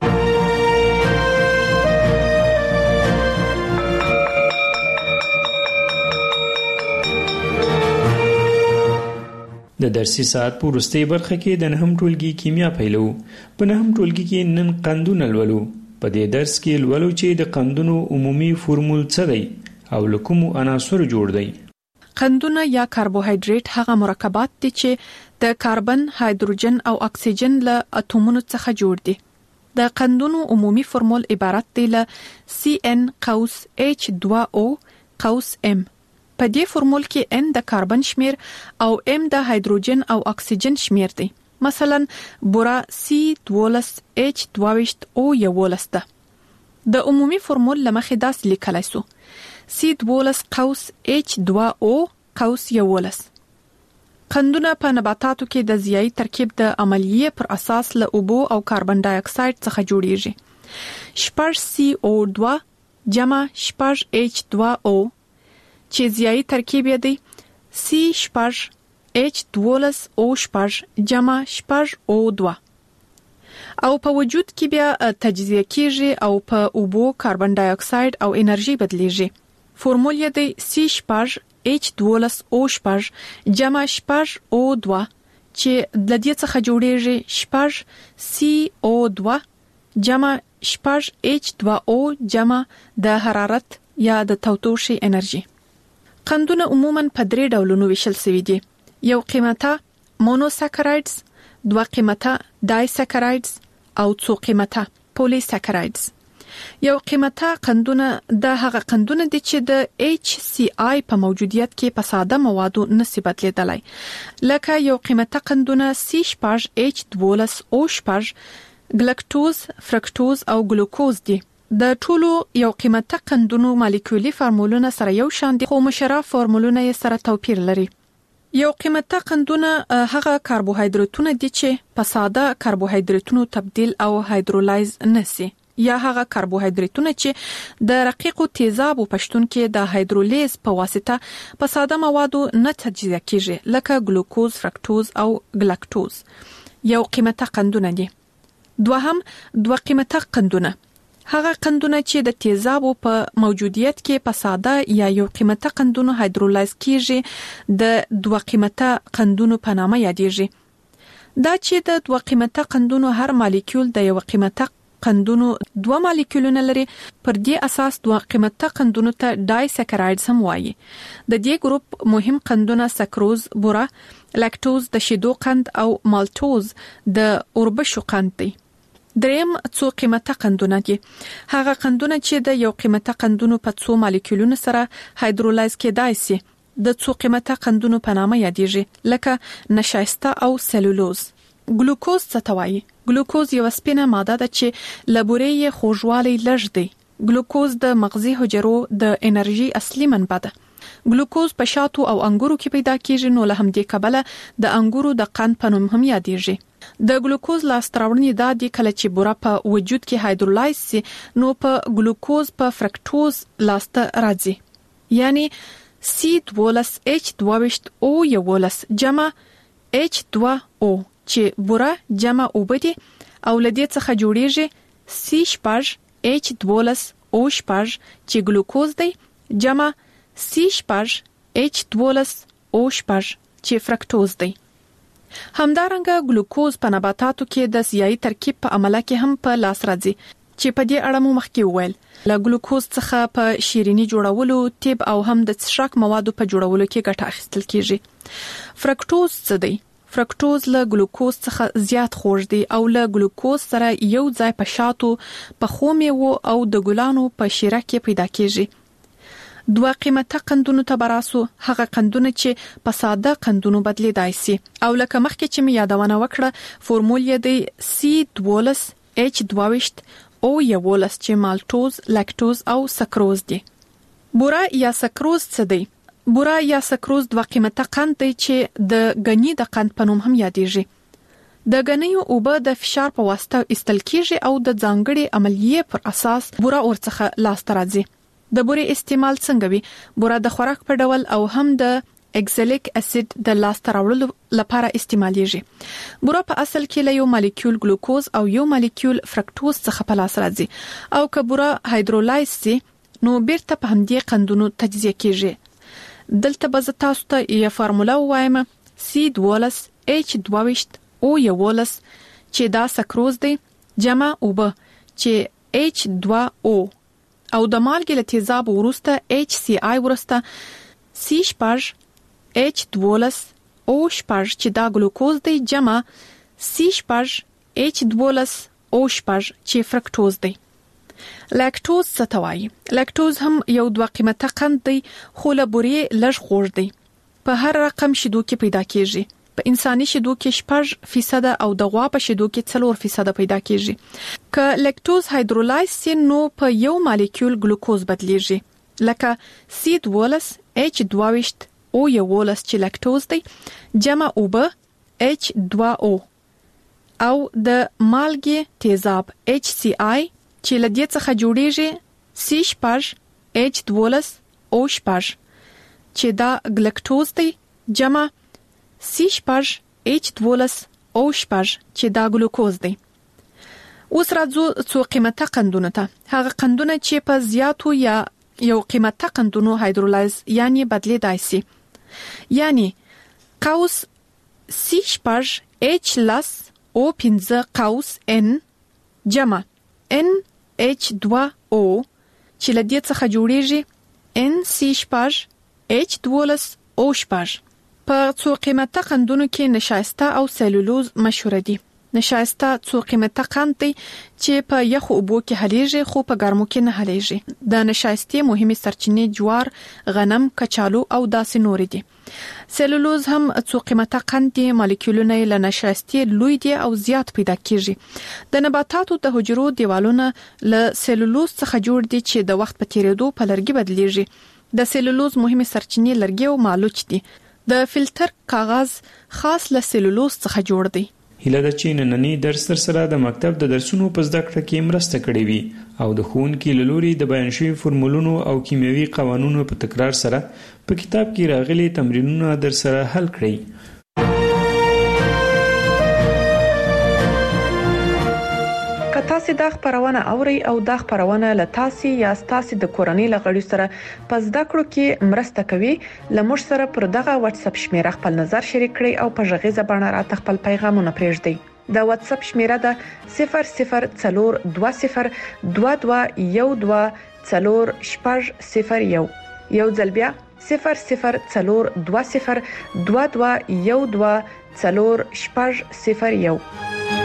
د درسي ساعت په وروستۍ برخه کې د نهم ټولګي کیمیا پیلو. په نهم ټولګي کې نن قندونه لولو. په دې درس کې لولو چې د قندونو عمومي فورمول څه دی او له کومو عناصرو جوړ دی. قندونه یا کاربوهایډریټ هغه مرکبات دي چې د کاربن، هایدروجن او اکسیجن له اتومونو څخه جوړ دي. د قندونو عمومي فورمول عبارت دی له سی ان قوس اچ دوه او قوس ام. په دې فورمول کې ان د کاربن شمیر او ام د هایدروجن او اکسیجن شمیر دی. مثلا بورا سی دولس اچ دوه او یولس ده. د عمومي فورمول لمخې داسې لیکلی سو سی دولس قوس اچ دوه او قوس یولس. قندونه په نباتاتو کې د ضیائی ترکیب د عملیه پر اساس له اوبو او کاربن ډای اکساید څخه جوړیږي. شپږ سی او دوه جمع شپږ اچ دوه او چې ضیائی ترکیب یې دی سی شپږ اچ دولس او شپږ جمع شپږ او دوه. او په وجود کې بیا تجزیه کیږي او په اوبو، کاربن ډای اکساید او انرژي بدلیږي. فورمول یې دی سی شپږ اچ دولس او شپږ جمع شپږ او دوه چې د دې څخه جوړیږي شپږ سی او دوه جمع شپږ اچ دوه او جمع د حرارت یا د تودوخې انرژي. قندونه عموماً په درې ډولونو ویشل شوي دي. یو قیمته مونوساکرایډز، دوه قیمته دایساکرایډز او څو قیمته پولیساکرایډز. یو قیمته قندونه د هغه قندونه دي چې د اچ سی آی په موجودیت کې په ساده موادو نشي بدلیدلی. لکه یو قیمته قندونه سی شپږ اچ دولس او شپږ ګلکټوز، فرکټوز او ګلوکوز دي. د ټولو یو قیمته قندونو مالیکولي فارمولونه سره یو شان دي، خو مشره فارمولونه یې سره توپیر لري. یو قیمته قندونه هغه کاربوهایدراتونه دي چې په ساده کاربوهایدراتونو تبدیل او هایدرولایز نشي، یا هغه کاربوهایدراتونه چې د رقیقو تیزابو پښتون کې د هایدرولیز په واسطه په ساده موادو نه تجزیه کیږي، لکه ګلوکوز، فرکټوز او ګلکټوز. یو قیمته قندونه دي. دوهم دوه قیمته قندونه هغه قندونه چې د تیزابو په موجودیت کې په ساده یا یو قیمته قندونو هایدرولایز کیږي، د دوه قیمته قندونو په نامه یادېږي. دا چې د دوه قیمته قندونو هر مالیکول د یو قیمته قندونو دوه مالیکولونه لري، پر دې اساس دوه قیمته قندونو ته ډای سکرایډز هم وایي. د دې ګروپ مهم قندونه سکروز، بوره، لاکټوز د شیدو قند او مالټوز د اوربشو قند دي. دریم څو قیمته قندونه دي. هغه قندونه چې د یو قیمته قندونو په څو مالیکولونو سره هایدرولایز کېدای شي د څو قیمته قندونو په نامه یادېږي، لکه نشایسته او سلولوز. ګلوکوز څه ته وایي؟ ګلوکوز یو سپینه ماده ده چې له بورې یې خوږوالی لږ دی. ګلوکوز د مغزي حجرو د انرژي اصلي منبع ده. ګلوکوز په شاتو او انګورو کې پیدا کیږي، نو له همدې کبله د انګورو د قند په نوم هم یادېږي. د ګلوکوز لاستراوړنې دا دي کله چې بوره په وجود کې هایدرولایز سي، نو په ګلوکوز په فرکټوز لاسته راځي، یعنی سی دوولس اچ دوه او یولس جمع اچ دوه او چې بوره جمع اوبه دي، او لدې څخه جوړیږي سی شپږ اچ دولس او شپږ چې ګلوکوز دی جمع سی شپږ اچ دولس او شپږ چې فرکټوز دی. همدارنګه ګلوکوز په نباتاتو کې د سیاهي ترکیب په عمله کې هم په لاس راځي، چې په دې اړه مو مخکې وویل. له ګلوکوز څخه په شیرینی جوړولو، طب او هم د څښاک موادو په جوړولو کې ګټه اخیستل کیږي. فرکټوز څه دی؟ فرکټوز له ګلوکوز څخه زیات خوږ دی او له ګلوکوز سره یو ځای په شاتو، په خو میوو او د ګلانو په شیره کې پیدا کیږي. دوه قیمته قندونو ته براسو هغه قندونه چې په ساده قندونو بدلیدای شي، او لکه مخکې چې می یادونه وکړه فورمول یې دی سی دولس اچ دوه او یولس چې مالټوز، لاکټوز او سکروز دي. بوره یا سکروز څه دی؟ بوره یا سکروز دوه قیمته قند دی چې د غنی د قند په نوم هم یادېږي. د غنیو اوبه د فشار په واسطه استل کیږي او د ځانګړي عملیې پر اساس بوره ورڅخه لاسته راځي. د بورې استعمال څنګه وي؟ بوره د خوراک په ډول او هم د اکزالیک اسید د لاسته راوړلو لپاره استعمالیږي. بوره په اصل کې له یو مالیکول ګلوکوز او یو مالیکول فرکټوز څخه په لاس راځي، او که بوره هایدرولایز سي نو بیرته په همدې قندونو تجزیه کیږي. دلته به زه تاسو ته یو فارموله وایم، سی دولس اچ دوه او یولس چې دا سکروز دی جمع اوبه چې اچ دوه او او د مالګې له تیزابو وروسته اچ سی آی وروسته سی شپږ اچ دولس او شپږ چې دا ګلوکوز دی جمع سی شپږ اچ دولس او شپږ چې فرکټوز دی. لاکټوز څه ته وایي؟ لاکټوز هم یو دوه قیمته قند دی، خو له بورې لږ خوږ دی. په هر رقم شیدو کې پیدا کیږي. په انساني شیدو کې شپږ فیصد او د غوا په شیدو کې څلور فیصد پیدا کیږي. که لاکټوز هایدرولایز سي نو په یو مالیکول ګلوکوز بدلیږي، لکه سی دولس اچ دوه او یولس چې لاکټوز دی جمع اوبه اچ دوه او او د مالګې تیزاب اچ سی آی چې لدې څخه جوړیږي سی شپږ اچ دولس او شپږ چې دا ګلکټوز دی جمع سی شپږ اچ دولس او شپږ چې دا ګلوکوز دی. اوس راځو څو قیمته قندونه ته. هغه قندونه چې په زیاتو یا یو قیمته قندونو هایدرولایز یعنی بدلیدای شي، یعنی قوس سی شپږ اچ لس او پنځه قوس ان جمع ان اچ دوه او چې لدې څخه جوړیږي ان سی شپږ اچ دولس او شپږ. په څو قیمته قندونو کې نشایسته او سلولوز مشهور دي. نشایسته څو قیمته قند دی چې په یخو اوبو کې حلیږي خو په ګرمو کې نه حلیږي. د نشایستې مهمه سرچینې جوار، غنم، کچالو او داسې نور دي. سلولوز هم څو قیمته قند دي، مالیکولونه له نشایستې لوی دي او زیات پیدا کیږي. د نباتاتو د حجرو دیوالونه له سلولوز څخه جوړ دي چې د وخت په تیریدو په لرګي بدلیږي. د سلولوز مهمه سرچینې لرګي او مالوچ دي. د فلټر کاغذ خاص له سلولوز څخه جوړ دی. هیله ده چې نننی درس تر سره د مکتب د درسونو په زده کړه کې مرسته کړې وي او د ښوونکي له لوري د بیان شوي فورمولونو او کیمیاوي قوانینو په تکرار سره په کتاب کې راغلي تمرینونه در سره حل کړئ. که تاسو د خبرونه اوري او د خبرونه له تاسو یا تاسو د کورنۍ لغړي سره په زده کړو کې مرسته کوي، لمر سره پر دغه واتس اپ شمیره خپل نظر شریک کړئ او په ژغې زبانه راته خپل پیغامونه پرېږدئ. د واتس اپ شمیره ده صفر صفر څلور دوه صفر دوه دوه یو دوه څلور شپږ صفر یو. یو ځل بیا صفر صفر څلور دوه صفر دوه دوه یو دوه څلور شپږ صفر یو.